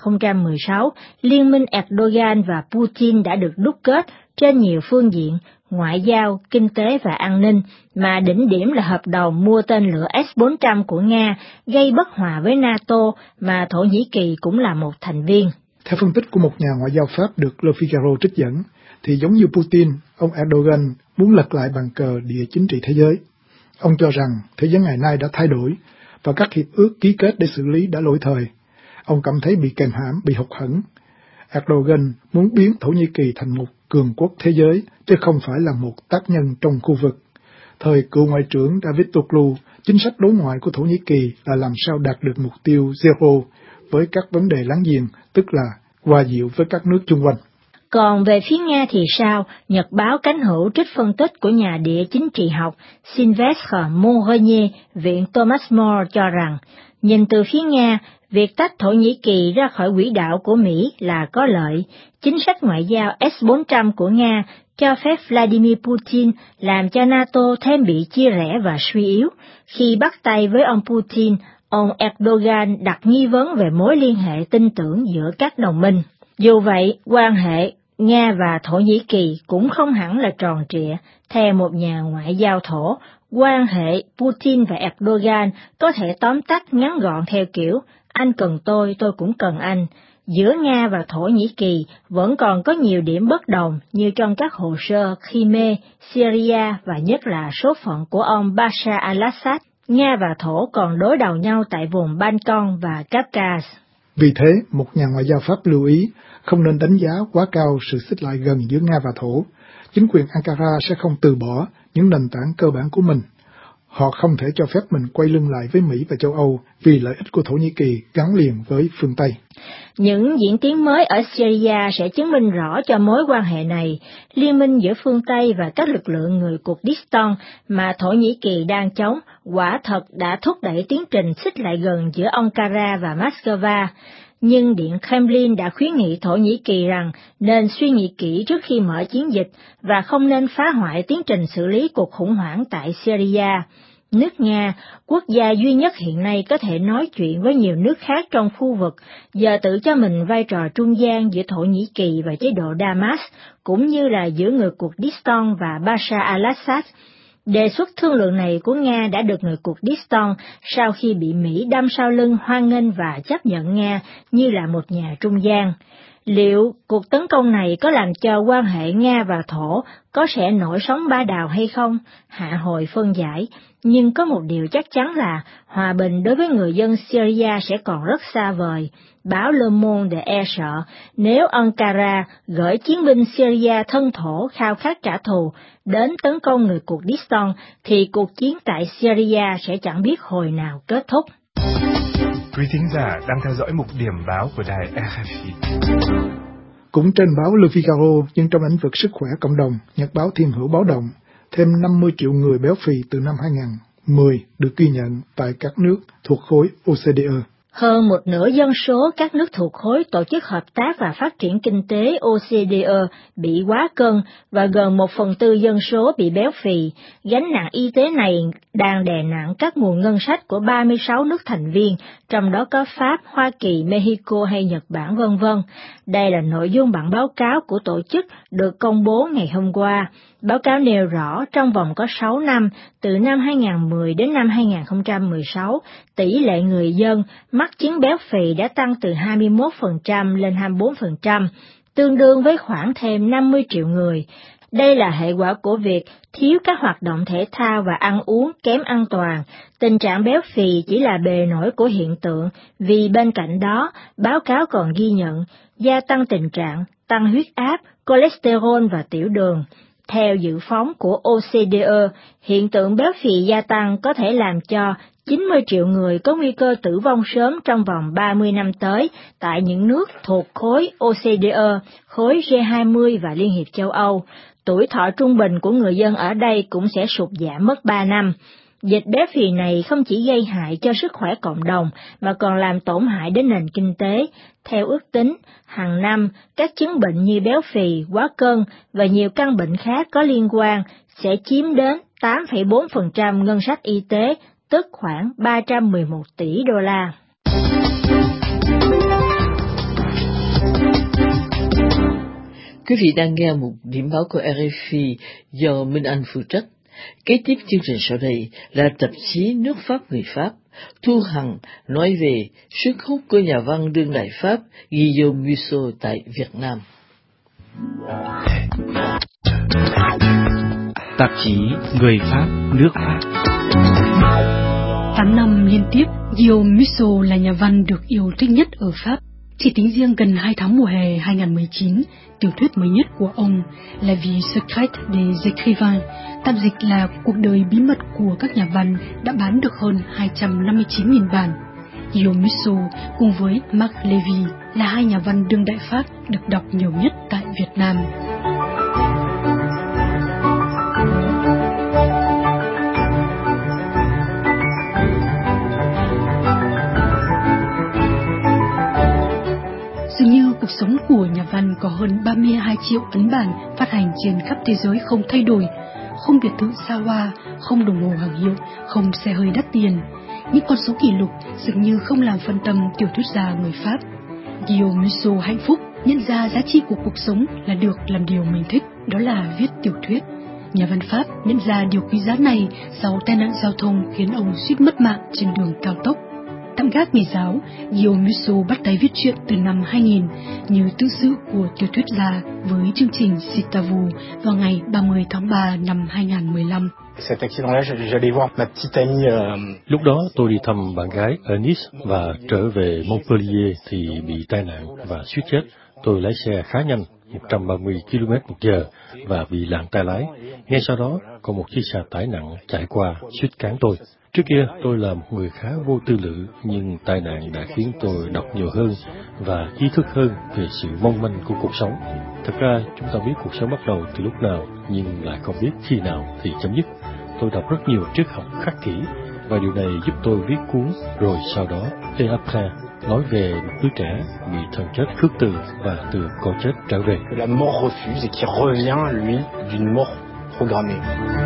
2016, Liên minh Erdogan và Putin đã được đúc kết trên nhiều phương diện, ngoại giao, kinh tế và an ninh, mà đỉnh điểm là hợp đồng mua tên lửa S-400 của Nga, gây bất hòa với NATO mà Thổ Nhĩ Kỳ cũng là một thành viên. Theo phân tích của một nhà ngoại giao Pháp được Le Figaro trích dẫn, thì giống như Putin, ông Erdogan muốn lật lại bàn cờ địa chính trị thế giới. Ông cho rằng thế giới ngày nay đã thay đổi và các hiệp ước ký kết để xử lý đã lỗi thời. Ông cảm thấy bị kèm hãm, bị hụt hẫng. Erdogan muốn biến Thổ Nhĩ Kỳ thành một cường quốc thế giới, chứ không phải là một tác nhân trong khu vực. Thời cựu Ngoại trưởng Davutoglu, chính sách đối ngoại của Thổ Nhĩ Kỳ là làm sao đạt được mục tiêu zero với các vấn đề láng giềng, tức là hòa dịu với các nước chung quanh. Còn về phía Nga thì sao? Nhật báo Cánh Hữu trích phân tích của nhà địa chính trị học Sylvestre Montagnier, Viện Thomas More cho rằng, nhìn từ phía Nga, việc tách Thổ Nhĩ Kỳ ra khỏi quỹ đạo của Mỹ là có lợi. Chính sách ngoại giao S-400 của Nga cho phép Vladimir Putin làm cho NATO thêm bị chia rẽ và suy yếu. Khi bắt tay với ông Putin, ông Erdogan đặt nghi vấn về mối liên hệ tin tưởng giữa các đồng minh. Dù vậy, quan hệ Nga và Thổ Nhĩ Kỳ cũng không hẳn là tròn trịa. Theo một nhà ngoại giao Thổ, quan hệ Putin và Erdogan có thể tóm tắt ngắn gọn theo kiểu anh cần tôi cũng cần anh. Giữa Nga và Thổ Nhĩ Kỳ vẫn còn có nhiều điểm bất đồng như trong các hồ sơ Crimea, Syria và nhất là số phận của ông Bashar al-Assad. Nga và Thổ còn đối đầu nhau tại vùng Balkan và Caucasus. Vì thế, một nhà ngoại giao Pháp lưu ý không nên đánh giá quá cao sự xích lại gần giữa Nga và Thổ. Chính quyền Ankara sẽ không từ bỏ những nền tảng cơ bản của mình. Họ không thể cho phép mình quay lưng lại với Mỹ và châu Âu vì lợi ích của Thổ Nhĩ Kỳ gắn liền với phương Tây. Những diễn tiến mới ở Syria sẽ chứng minh rõ cho mối quan hệ này. Liên minh giữa phương Tây và các lực lượng người Kurdistan mà Thổ Nhĩ Kỳ đang chống quả thật đã thúc đẩy tiến trình xích lại gần giữa Ankara và Moscow. Nhưng Điện Kremlin đã khuyến nghị Thổ Nhĩ Kỳ rằng nên suy nghĩ kỹ trước khi mở chiến dịch và không nên phá hoại tiến trình xử lý cuộc khủng hoảng tại Syria. Nước Nga, quốc gia duy nhất hiện nay có thể nói chuyện với nhiều nước khác trong khu vực, giờ tự cho mình vai trò trung gian giữa Thổ Nhĩ Kỳ và chế độ Damas, cũng như là giữa người Kurdistan và Bashar al-Assad. Đề xuất thương lượng này của Nga đã được người Kurdistan sau khi bị Mỹ đâm sau lưng hoan nghênh và chấp nhận Nga như là một nhà trung gian. Liệu cuộc tấn công này có làm cho quan hệ Nga và Thổ có sẽ nổi sóng ba đào hay không? Hạ hồi phân giải, nhưng có một điều chắc chắn là hòa bình đối với người dân Syria sẽ còn rất xa vời. Báo Le Monde e sợ nếu Ankara gửi chiến binh Syria thân thổ khao khát trả thù đến tấn công người Kurdistan thì cuộc chiến tại Syria sẽ chẳng biết hồi nào kết thúc. Quý thính giả đang theo dõi mục điểm báo của đài RFI. Cũng trên báo Le Figaro, nhưng trong lĩnh vực sức khỏe cộng đồng, Nhật báo Thiên Hữu báo động thêm 50 triệu người béo phì từ năm 2010 được ghi nhận tại các nước thuộc khối OCDE. Hơn một nửa dân số các nước thuộc khối Tổ chức Hợp tác và Phát triển Kinh tế OCDE bị quá cân và gần 1/4 dân số bị béo phì. Gánh nặng y tế này đang đè nặng các nguồn ngân sách của 36 nước thành viên, trong đó có Pháp, Hoa Kỳ, Mexico hay Nhật Bản v.v. Đây là nội dung bản báo cáo của tổ chức được công bố ngày hôm qua. Báo cáo nêu rõ trong vòng có 6 năm, từ năm 2010 đến năm 2016, tỷ lệ người dân mắc chứng béo phì đã tăng từ 21% lên 24%, tương đương với khoảng thêm 50 triệu người. Đây là hệ quả của việc thiếu các hoạt động thể thao và ăn uống kém an toàn. Tình trạng béo phì chỉ là bề nổi của hiện tượng, vì bên cạnh đó, báo cáo còn ghi nhận gia tăng tình trạng tăng huyết áp, cholesterol và tiểu đường. Theo dự phóng của OCDE, hiện tượng béo phì gia tăng có thể làm cho 90 triệu người có nguy cơ tử vong sớm trong vòng 30 năm tới tại những nước thuộc khối OCDE, khối G20 và Liên hiệp châu Âu. Tuổi thọ trung bình của người dân ở đây cũng sẽ sụt giảm mất 3 năm. Dịch béo phì này không chỉ gây hại cho sức khỏe cộng đồng mà còn làm tổn hại đến nền kinh tế. Theo ước tính, hàng năm, các chứng bệnh như béo phì, quá cân và nhiều căn bệnh khác có liên quan sẽ chiếm đến 8,4% ngân sách y tế, tức khoảng 311 tỷ đô la. Quý vị đang nghe một điểm báo của RFI do Minh Anh phụ trách. Kế tiếp chương trình sau đây là tạp chí Nước Pháp người Pháp. Thu Hằng nói về sức hút của nhà văn đương đại Pháp Guillaume Musso tại Việt Nam. Tạp chí Người Pháp, nước Pháp. 8 năm liên tiếp, Guillaume Musso là nhà văn được yêu thích nhất ở Pháp. Chỉ tính riêng gần 2 tháng mùa hè 2019, tiểu thuyết mới nhất của ông La vie secrète des écrivains, tạm dịch là cuộc đời bí mật của các nhà văn, đã bán được hơn 259.000 bản. Guillaume Musso cùng với Marc Lévy là hai nhà văn đương đại Pháp được đọc nhiều nhất tại Việt Nam. Dường như cuộc sống của nhà văn có hơn 32 triệu ấn bản phát hành trên khắp thế giới không thay đổi, không biệt thự xa hoa, không đồng hồ hàng hiệu, không xe hơi đắt tiền. Những con số kỷ lục dường như không làm phân tâm tiểu thuyết gia người Pháp. Guillaume Musso hạnh phúc nhận ra giá trị của cuộc sống là được làm điều mình thích, đó là viết tiểu thuyết. Nhà văn Pháp nhận ra điều quý giá này sau tai nạn giao thông khiến ông suýt mất mạng trên đường cao tốc. Tạm gác nghề giáo, Guillaume Musso bắt tay viết truyện từ năm 2000 như tự sự của tiểu thuyết gia với chương trình C'est à vous vào ngày 30 tháng 3 năm 2015. Lúc đó tôi đi thăm bạn gái ở Nice và trở về Montpellier thì bị tai nạn và suýt chết. Tôi lái xe khá nhanh, 130 km/h và bị lạng tay lái. Ngay sau đó, có một chiếc xe tải nặng chạy qua suýt cán tôi. Trước kia, tôi là một người khá vô tư lự, nhưng tai nạn đã khiến tôi đọc nhiều hơn và ý thức hơn về sự mong manh của cuộc sống. Thật ra, chúng ta biết cuộc sống bắt đầu từ lúc nào, nhưng lại không biết khi nào thì chấm dứt. Tôi đọc rất nhiều triết học khắc kỷ, và điều này giúp tôi viết cuốn Rồi sau đó, Et après, nói về một đứa trẻ bị thần chết khước từ và từ cõi chết trở về. La mort refuse et qui revient, lui, d'une mort programmée.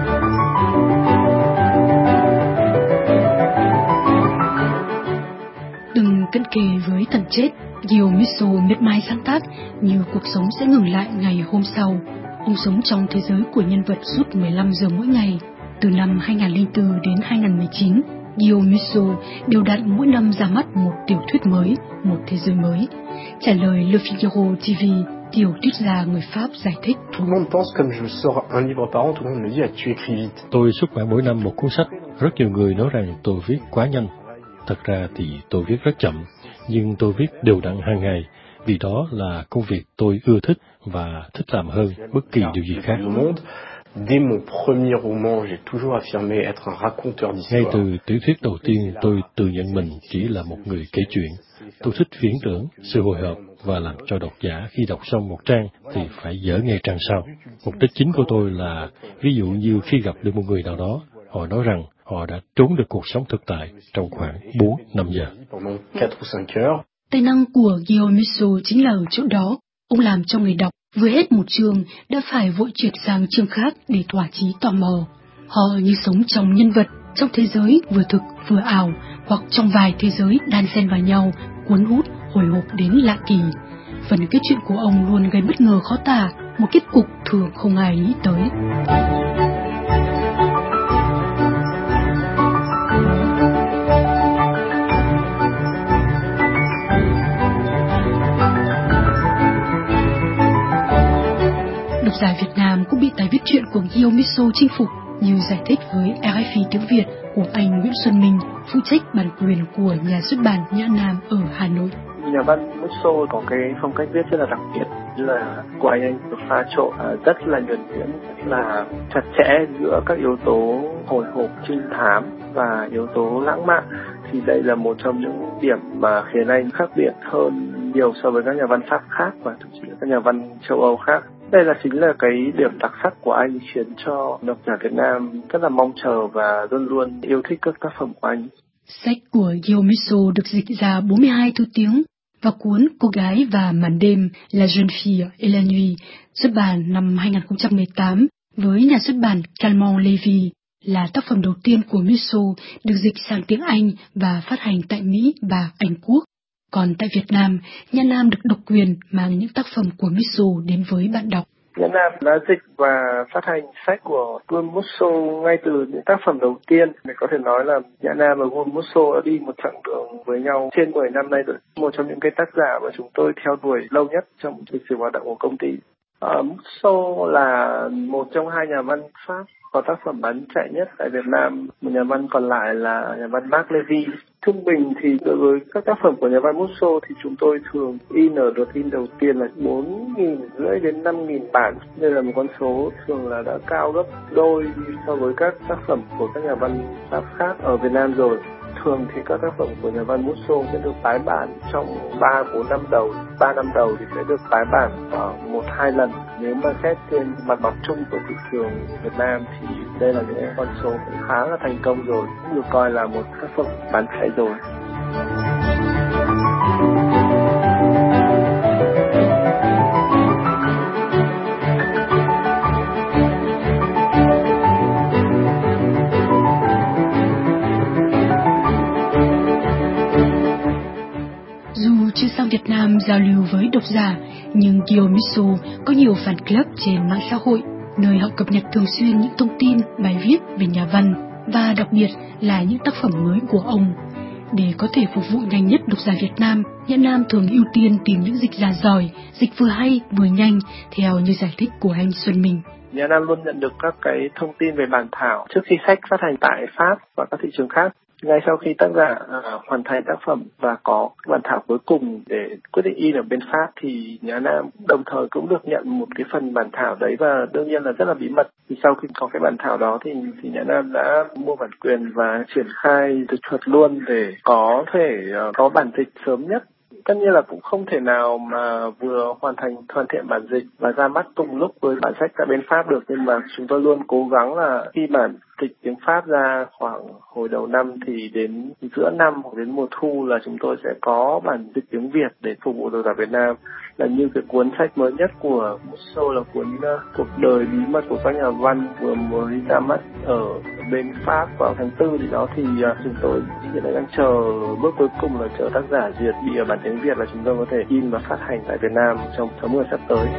Đừng cận kề với thần chết, Guillaume Musso miệt mài sáng tác như cuộc sống sẽ ngừng lại ngày hôm sau. Ông sống trong thế giới của nhân vật suốt 15 giờ mỗi ngày. Từ năm 2004 đến 2019, Guillaume Musso đều đặn mỗi năm ra mắt một tiểu thuyết mới, một thế giới mới. Trả lời Le Figaro TV, tiểu thuyết gia người Pháp giải thích. Tôi xuất bản mỗi năm một cuốn sách. Rất nhiều người nói rằng tôi viết quá nhanh. Thật ra thì tôi viết rất chậm, nhưng tôi viết đều đặn hàng ngày, vì đó là công việc tôi ưa thích và thích làm hơn bất kỳ điều gì khác. Dès mon premier roman, j'ai toujours affirmé être un raconteur d'histoire. Ngay từ tiểu thuyết đầu tiên, tôi tự nhận mình chỉ là một người kể chuyện. Tôi thích viễn tưởng, sự hồi hộp và làm cho độc giả khi đọc xong một trang thì phải dở ngay trang sau. Mục đích chính của tôi là, ví dụ như khi gặp được một người nào đó, họ nói rằng họ đã trốn được cuộc sống thực tại trong khoảng 4-5 giờ. Tài năng của Guillaume Musso chính là ở chỗ đó. Ông làm cho người đọc vừa hết một chương đã phải vội chuyển sang chương khác để thỏa chí tò mò. Họ như sống trong nhân vật, trong thế giới vừa thực vừa ảo, hoặc trong vài thế giới đan xen vào nhau, cuốn hút, hồi hộp đến lạ kỳ. Phần kết chuyện của ông luôn gây bất ngờ khó tả, một kết cục thường không ai nghĩ tới. Độc giả Việt Nam cũng bị tài viết truyện của Guillaume Musso chinh phục, như giải thích với RFI tiếng Việt của anh Nguyễn Xuân Minh, phụ trách bản quyền của nhà xuất bản Nhã Nam ở Hà Nội. Nhà văn Musso có cái phong cách viết rất là đặc biệt, là của anh pha trộn rất là nhuần nhuyễn, rất là chặt chẽ giữa các yếu tố hồi hộp, trinh thám và yếu tố lãng mạn. Thì đây là một trong những điểm mà khiến anh khác biệt hơn nhiều so với các nhà văn Pháp khác và thậm chí các nhà văn châu Âu khác. Đây chính là cái điểm đặc sắc của anh, khiến cho độc giả Việt Nam rất là mong chờ và luôn luôn yêu thích các tác phẩm của anh. Sách của Guillaume Musso được dịch ra 42 thứ tiếng, và cuốn Cô gái và màn đêm La jeune fille et la nuit xuất bản năm 2018 với nhà xuất bản Calmont Lévy là tác phẩm đầu tiên của Musso được dịch sang tiếng Anh và phát hành tại Mỹ và Anh Quốc. Còn tại Việt Nam, Nhã Nam được độc quyền mang những tác phẩm của Musso đến với bạn đọc. Nhã Nam đã dịch và phát hành sách của Guy Musso ngay từ những tác phẩm đầu tiên. Mình có thể nói là Nhã Nam và Guy Musso đã đi một chặng đường với nhau trên 10 năm nay rồi. Một trong những cái tác giả mà chúng tôi theo đuổi lâu nhất trong lịch sử hoạt động của công ty. Musso là một trong hai nhà văn Pháp có tác phẩm bán chạy nhất tại Việt Nam. Một nhà văn còn lại là nhà văn Marc Levy. Trung bình thì đối với các tác phẩm của nhà văn Musso thì chúng tôi thường in ở đợt in đầu tiên là 4.500 đến 5.000 bản. Đây là một con số thường là đã cao gấp đôi so với các tác phẩm của các nhà văn Pháp khác ở Việt Nam rồi. Thường thì các tác phẩm của nhà văn Musso sẽ được tái bản trong 3-4 năm đầu. 3 năm đầu thì sẽ được tái bản 1-2 lần. Nếu mà xét trên mặt bằng chung của thị trường Việt Nam thì đây là những con số khá là thành công rồi, cũng được coi là một tác phẩm bán chạy rồi. Chưa sang Việt Nam giao lưu với độc giả, nhưng Guillaume Musso có nhiều fan club trên mạng xã hội, nơi họ cập nhật thường xuyên những thông tin, bài viết về nhà văn và đặc biệt là những tác phẩm mới của ông. Để có thể phục vụ nhanh nhất độc giả Việt Nam, Nhã Nam thường ưu tiên tìm những dịch giả giỏi, dịch vừa hay vừa nhanh, theo như giải thích của anh Xuân Minh. Nhã Nam luôn nhận được các cái thông tin về bản thảo trước khi sách phát hành tại Pháp và các thị trường khác. Ngay sau khi tác giả hoàn thành tác phẩm và có bản thảo cuối cùng để quyết định in ở bên Pháp thì Nhã Nam đồng thời cũng được nhận một cái phần bản thảo đấy, và đương nhiên là rất là bí mật. Thì sau khi có cái bản thảo đó thì Nhã Nam đã mua bản quyền và triển khai dịch thuật luôn để có thể có bản dịch sớm nhất. Tất nhiên là cũng không thể nào mà vừa hoàn thiện bản dịch và ra mắt cùng lúc với bản sách tại bên Pháp được, nhưng mà chúng tôi luôn cố gắng là khi bản dịch tiếng Pháp ra khoảng hồi đầu năm thì đến giữa năm hoặc đến mùa thu là chúng tôi sẽ có bản dịch tiếng Việt để phục vụ độc giả Việt Nam. Là như cái cuốn sách mới nhất của Musso là cuốn Cuộc đời bí mật của các nhà văn vừa mới ra mắt ở bên Pháp vào tháng 4 thì đó, thì chúng tôi hiện tại đang chờ bước cuối cùng là chờ tác giả duyệt bìa bản tiếng Việt là chúng tôi có thể in và phát hành tại Việt Nam trong tháng 10 sắp tới.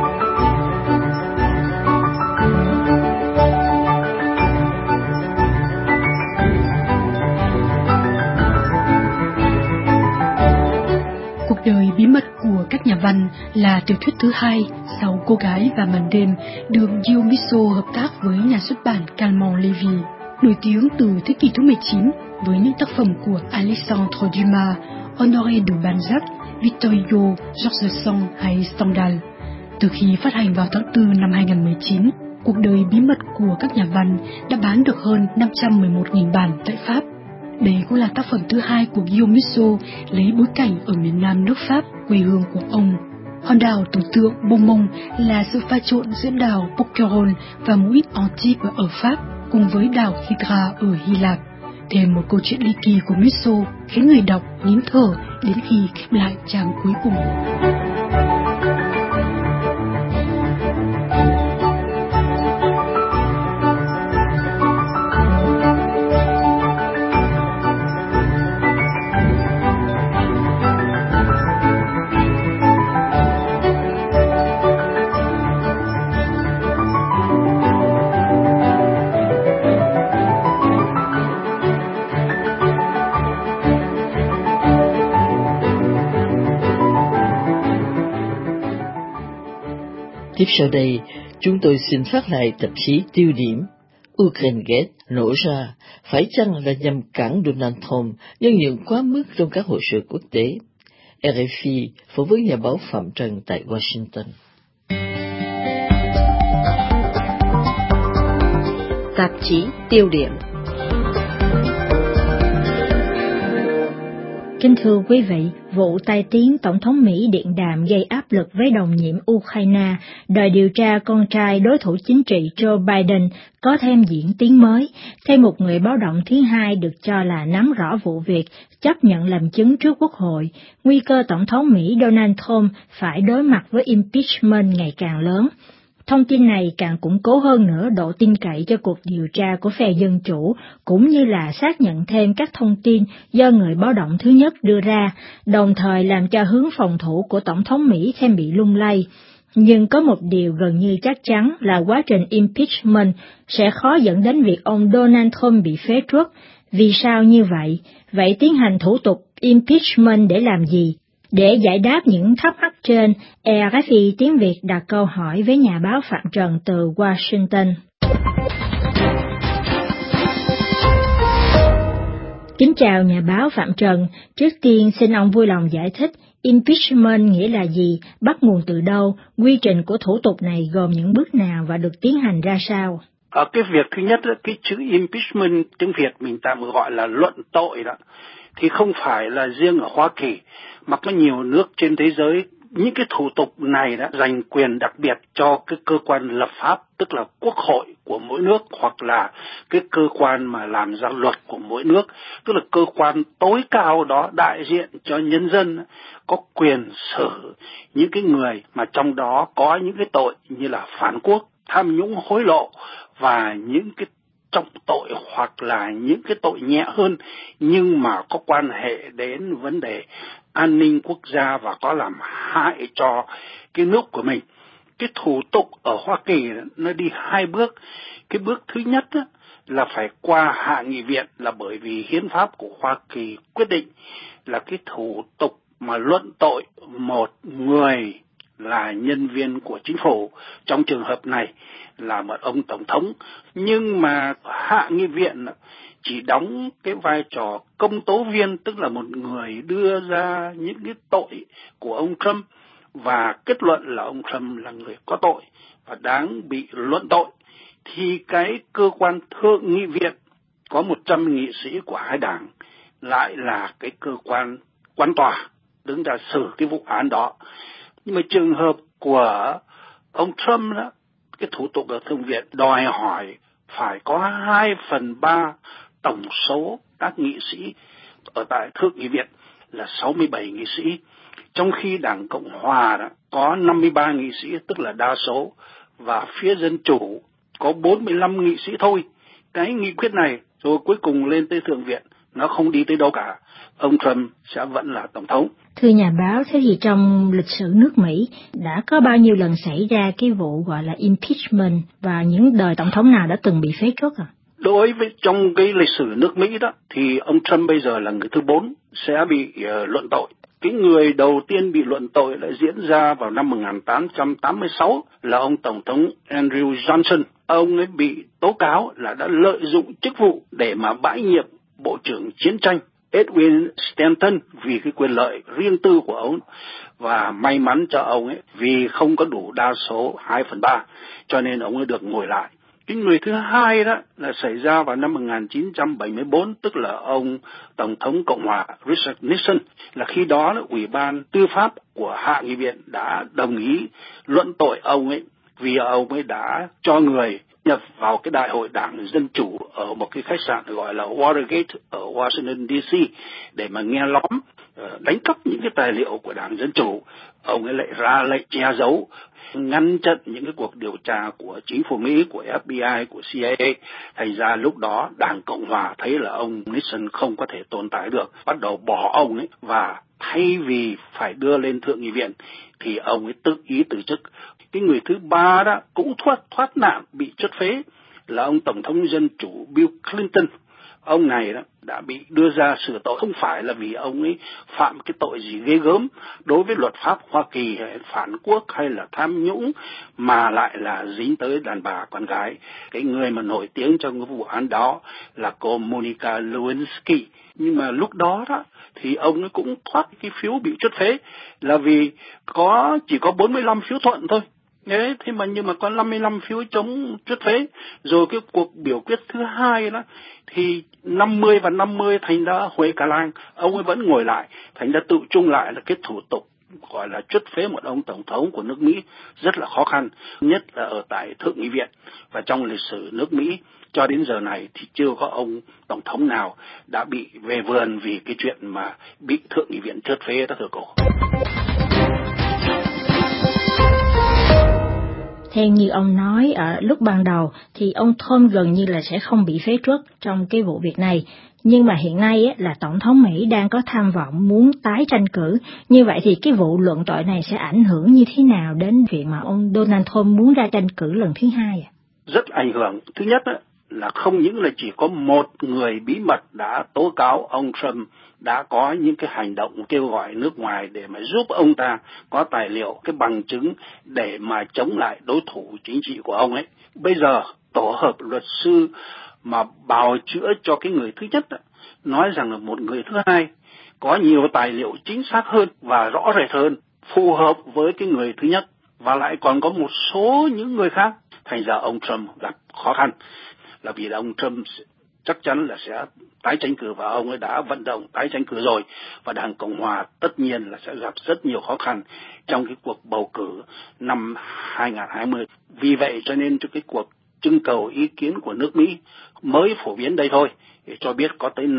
Cuộc đời bí mật của các nhà văn là tiểu thuyết thứ hai sau Cô gái và màn đêm được Guillaume Musso hợp tác với nhà xuất bản Calment Levy, nổi tiếng từ thế kỷ thứ 19 với những tác phẩm của Alexandre Dumas, Honoré de Balzac, Victor Hugo, Georges Sand hay Stendhal. Từ khi phát hành vào tháng 4 năm 2019, Cuộc đời bí mật của các nhà văn đã bán được hơn 511.000 bản tại Pháp. Đây cũng là tác phẩm thứ hai của Guillaume Musso lấy bối cảnh ở miền Nam nước Pháp, quê hương của ông. Hòn đảo tưởng tượng Beaumont là sự pha trộn giữa đảo Bouqueron và mũi Antibes ở Pháp cùng với đảo Hydra ở Hy Lạp. Thêm một câu chuyện ly kỳ của Musso khiến người đọc nín thở đến khi khép lại trang cuối cùng. Tiếp sau đây, chúng tôi xin phát lại tạp chí Tiêu điểm. Ukrainegate nổ ra, phải chăng là nhằm cản Donald Trump nhân nhượng quá mức trong các hội sự quốc tế? RFI phỏng vấn nhà báo Phạm Trần tại Washington. Tạp chí Tiêu điểm. Kính thưa quý vị, vụ tai tiếng Tổng thống Mỹ điện đàm gây áp lực với đồng nhiệm Ukraine đòi điều tra con trai đối thủ chính trị Joe Biden có thêm diễn tiến mới, thêm một người báo động thứ hai được cho là nắm rõ vụ việc, chấp nhận làm chứng trước Quốc hội. Nguy cơ Tổng thống Mỹ Donald Trump phải đối mặt với impeachment ngày càng lớn. Thông tin này càng củng cố hơn nữa độ tin cậy cho cuộc điều tra của phe Dân Chủ, cũng như là xác nhận thêm các thông tin do người báo động thứ nhất đưa ra, đồng thời làm cho hướng phòng thủ của Tổng thống Mỹ thêm bị lung lay. Nhưng có một điều gần như chắc chắn là quá trình impeachment sẽ khó dẫn đến việc ông Donald Trump bị phế truất. Vì sao như vậy? Vậy tiến hành thủ tục impeachment để làm gì? Để giải đáp những thắc mắc trên, RFI tiếng Việt đặt câu hỏi với nhà báo Phạm Trần từ Washington. Kính chào nhà báo Phạm Trần. Trước tiên xin ông vui lòng giải thích impeachment nghĩa là gì, bắt nguồn từ đâu, quy trình của thủ tục này gồm những bước nào và được tiến hành ra sao? Cái việc thứ nhất, cái chữ impeachment tiếng Việt mình tạm gọi là luận tội đó, thì không phải là riêng ở Hoa Kỳ, mà có nhiều nước trên thế giới. Những cái thủ tục này đã dành quyền đặc biệt cho cái cơ quan lập pháp, tức là quốc hội của mỗi nước, hoặc là cái cơ quan mà làm ra luật của mỗi nước, tức là cơ quan tối cao đó đại diện cho nhân dân, có quyền xử những cái người mà trong đó có những cái tội như là phản quốc, tham nhũng, hối lộ và những cái trọng tội hoặc là những cái tội nhẹ hơn nhưng mà có quan hệ đến vấn đề an ninh quốc gia và có làm hại cho cái nước của mình. Cái thủ tục ở Hoa Kỳ nó đi hai bước. Cái bước thứ nhất là phải qua Hạ nghị viện, là bởi vì hiến pháp của Hoa Kỳ quyết định là cái thủ tục mà luận tội một người là nhân viên của chính phủ, trong trường hợp này là một ông tổng thống, nhưng mà Hạ nghị viện chỉ đóng cái vai trò công tố viên, tức là một người đưa ra những cái tội của ông Trump và kết luận là ông Trump là người có tội và đáng bị luận tội. Thì cái cơ quan thượng nghị viện có 100 nghị sĩ của hai đảng lại là cái cơ quan quan tòa đứng ra xử cái vụ án đó. Nhưng mà trường hợp của ông Trump đó, cái thủ tục ở thượng viện đòi hỏi phải có 2/3 tổng số các nghị sĩ ở tại thượng nghị viện là 67 nghị sĩ, trong khi đảng Cộng Hòa đó có 53 nghị sĩ, tức là đa số, và phía Dân Chủ có 45 nghị sĩ thôi. Cái nghị quyết này rồi cuối cùng lên tới thượng viện, nó không đi tới đâu cả. Ông Trump sẽ vẫn là tổng thống. Thưa nhà báo, thế thì trong lịch sử nước Mỹ đã có bao nhiêu lần xảy ra cái vụ gọi là impeachment và những đời tổng thống nào đã từng bị phế truất à? Đối với trong cái lịch sử nước Mỹ đó thì ông Trump bây giờ là người thứ 4 sẽ bị luận tội. Cái người đầu tiên bị luận tội đã diễn ra vào năm 1886 là ông Tổng thống Andrew Johnson. Ông ấy bị tố cáo là đã lợi dụng chức vụ để mà bãi nhiệm Bộ trưởng Chiến tranh Edwin Stanton vì cái quyền lợi riêng tư của ông, và may mắn cho ông ấy vì không có đủ đa số 2/3 cho nên ông ấy được ngồi lại. Cái người thứ hai đó là xảy ra vào năm 1974, tức là ông Tổng thống Cộng hòa Richard Nixon, là khi đó Ủy ban Tư pháp của Hạ nghị viện đã đồng ý luận tội ông ấy vì ông ấy đã cho người nhập vào cái đại hội đảng Dân Chủ ở một cái khách sạn gọi là Watergate ở Washington DC để mà nghe lõm, đánh cắp những cái tài liệu của đảng Dân Chủ. Ông ấy lại ra lệnh che giấu, ngăn chặn những cái cuộc điều tra của chính phủ Mỹ, của FBI, của CIA. Thành ra lúc đó đảng Cộng hòa thấy là ông Nixon không có thể tồn tại được, bắt đầu bỏ ông ấy, và thay vì phải đưa lên thượng nghị viện thì ông ấy tự ý từ chức. Cái người thứ ba đó cũng thoát nạn bị truất phế là ông Tổng thống Dân Chủ Bill Clinton. Ông này đó đã bị đưa ra xử tội không phải là vì ông ấy phạm cái tội gì ghê gớm đối với luật pháp Hoa Kỳ hay phản quốc hay là tham nhũng, mà lại là dính tới đàn bà con gái. Cái người mà nổi tiếng trong cái vụ án đó là cô Monica Lewinsky. Nhưng mà lúc đó đó thì ông ấy cũng thoát cái phiếu bị truất phế là vì chỉ có 45 phiếu thuận thôi. Thế mà nhưng mà có 55 phiếu chống truất phế. Rồi cái cuộc biểu quyết thứ hai đó thì 50 và 50 thành ra Huệ Cả Lang, ông ấy vẫn ngồi lại. Thành ra tự chung lại là cái thủ tục gọi là truất phế một ông tổng thống của nước Mỹ rất là khó khăn, nhất là ở tại thượng nghị viện. Và trong lịch sử nước Mỹ cho đến giờ này thì chưa có ông tổng thống nào đã bị về vườn vì cái chuyện mà bị thượng nghị viện truất phế đó, thưa cô. Theo như ông nói ở lúc ban đầu thì ông Trump gần như là sẽ không bị phế truất trong cái vụ việc này. Nhưng mà hiện nay là Tổng thống Mỹ đang có tham vọng muốn tái tranh cử. Như vậy thì cái vụ luận tội này sẽ ảnh hưởng như thế nào đến việc mà ông Donald Trump muốn ra tranh cử lần thứ hai? Rất ảnh hưởng. Thứ nhất là không những là chỉ có một người bí mật đã tố cáo ông Trump đã có những cái hành động kêu gọi nước ngoài để mà giúp ông ta có tài liệu, cái bằng chứng để mà chống lại đối thủ chính trị của ông ấy. Bây giờ tổ hợp luật sư mà bào chữa cho cái người thứ nhất nói rằng là một người thứ hai có nhiều tài liệu chính xác hơn và rõ rệt hơn, phù hợp với cái người thứ nhất, và lại còn có một số những người khác. Thành ra ông Trump gặp khó khăn là vì ông Trump chắc chắn là sẽ tái tranh cử, và ông ấy đã vận động tái tranh cử rồi, và Đảng Cộng Hòa tất nhiên là sẽ gặp rất nhiều khó khăn trong cái cuộc bầu cử năm 2020. Vì vậy cho nên cái cuộc trưng cầu ý kiến của nước Mỹ mới phổ biến đây thôi để cho biết có tới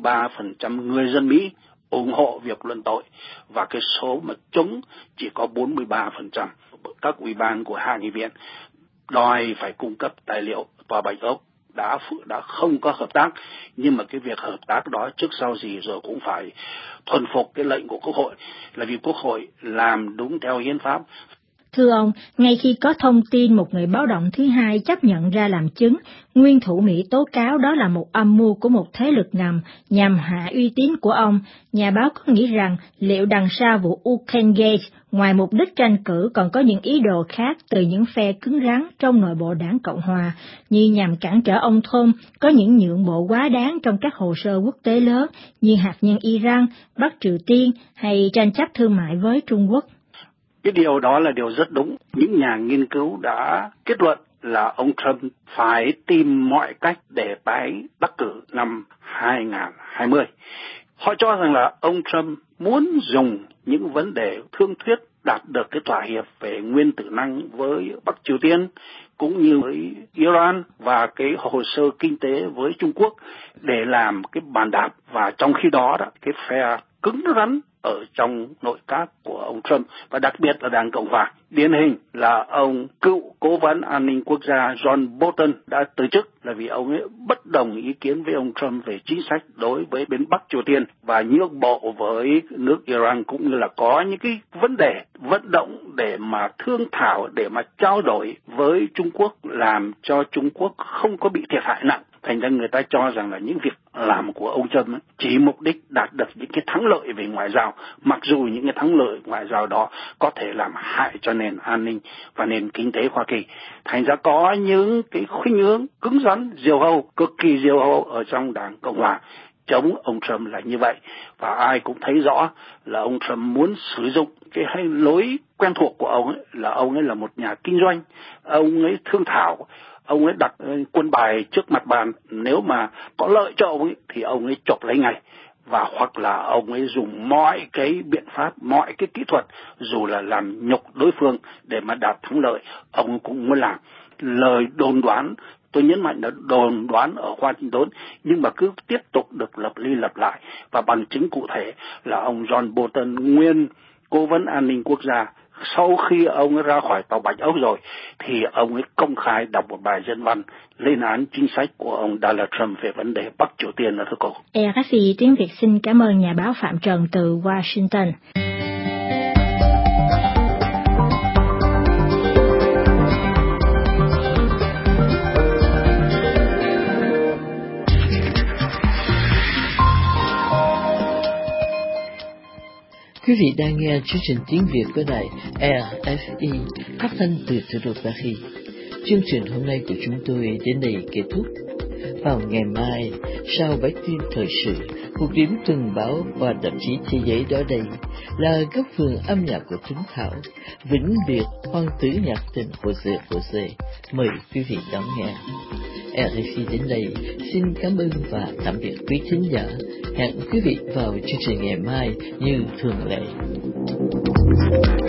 53% người dân Mỹ ủng hộ việc luận tội, và cái số mà chống chỉ có 43%. Các ủy ban của Hạ nghị viện đòi phải cung cấp tài liệu, Tòa Bạch Ốc đã không có hợp tác, nhưng mà cái việc hợp tác đó trước sau gì rồi cũng phải thuần phục cái lệnh của Quốc hội, là vì Quốc hội làm đúng theo hiến pháp. Thưa ông, ngay khi có thông tin một người báo động thứ hai chấp nhận ra làm chứng, nguyên thủ Mỹ tố cáo đó là một âm mưu của một thế lực ngầm nhằm hạ uy tín của ông, nhà báo có nghĩ rằng liệu đằng sau vụ Ukraine ngoài mục đích tranh cử còn có những ý đồ khác từ những phe cứng rắn trong nội bộ Đảng Cộng Hòa, như nhằm cản trở ông Trump có những nhượng bộ quá đáng trong các hồ sơ quốc tế lớn như hạt nhân Iran, Bắc Triều Tiên hay tranh chấp thương mại với Trung Quốc? Cái điều đó là điều rất đúng. Những nhà nghiên cứu đã kết luận là ông Trump phải tìm mọi cách để tái đắc cử năm 2020. Họ cho rằng là ông Trump muốn dùng những vấn đề thương thuyết đạt được cái thỏa hiệp về nguyên tử năng với Bắc Triều Tiên cũng như với Iran và cái hồ sơ kinh tế với Trung Quốc để làm cái bàn đạp, và trong khi đó cái phe cứng rắn ở trong nội các của ông Trump và đặc biệt là Đảng Cộng Hòa, điển hình là ông cựu cố vấn an ninh quốc gia John Bolton đã từ chức là vì ông ấy bất đồng ý kiến với ông Trump về chính sách đối với bên Bắc Triều Tiên và nhượng bộ với nước Iran, cũng như là có những cái vấn đề vận động để mà thương thảo, để mà trao đổi với Trung Quốc, làm cho Trung Quốc không có bị thiệt hại nặng. Thành ra người ta cho rằng là những việc làm của ông Trump chỉ mục đích đạt được những cái thắng lợi về ngoại giao, mặc dù những cái thắng lợi ngoại giao đó có thể làm hại cho nền an ninh và nền kinh tế Hoa Kỳ. Thành ra có những cái khuynh hướng cứng rắn, diều hâu, cực kỳ diều hâu ở trong Đảng Cộng Hòa chống ông Trump là như vậy. Và ai cũng thấy rõ là ông Trump muốn sử dụng cái lối quen thuộc của ông ấy, là ông ấy là một nhà kinh doanh, ông ấy thương thảo, ông ấy đặt quân bài trước mặt bàn, nếu mà có lợi cho ông ấy thì ông ấy chộp lấy ngay, và hoặc là ông ấy dùng mọi cái biện pháp, mọi cái kỹ thuật, dù là làm nhục đối phương để mà đạt thắng lợi, ông ấy cũng muốn làm. Lời đồn đoán, tôi nhấn mạnh là đồn đoán ở Washington, nhưng mà cứ tiếp tục được lặp đi lặp lại, và bằng chứng cụ thể là ông John Bolton, nguyên cố vấn an ninh quốc gia, sau khi ông ấy ra khỏi Tòa Bạch Ốc rồi thì ông ấy công khai đọc một bài diễn văn lên án chính sách của ông Donald Trump về vấn đề Bắc Triều Tiên đó thưa cô. RFI tiếng Việt xin cảm ơn nhà báo Phạm Trần từ Washington. Quý vị đang nghe chương trình tiếng Việt của đài RFI phát thanh từ thủ đô Paris. Chương trình hôm nay của chúng tôi đến đây kết thúc. Vào ngày mai, sau bản tin thời sự, một điểm tuần báo và tạp chí Thế giới đó đây là góc vườn âm nhạc của Tuấn Thảo, vĩnh biệt hoàng tử nhạc tình Jose. Mời quý vị đón nghe. RFI đến đây xin cảm ơn và tạm biệt quý thính giả. Hẹn quý vị vào chương trình ngày mai như thường lệ.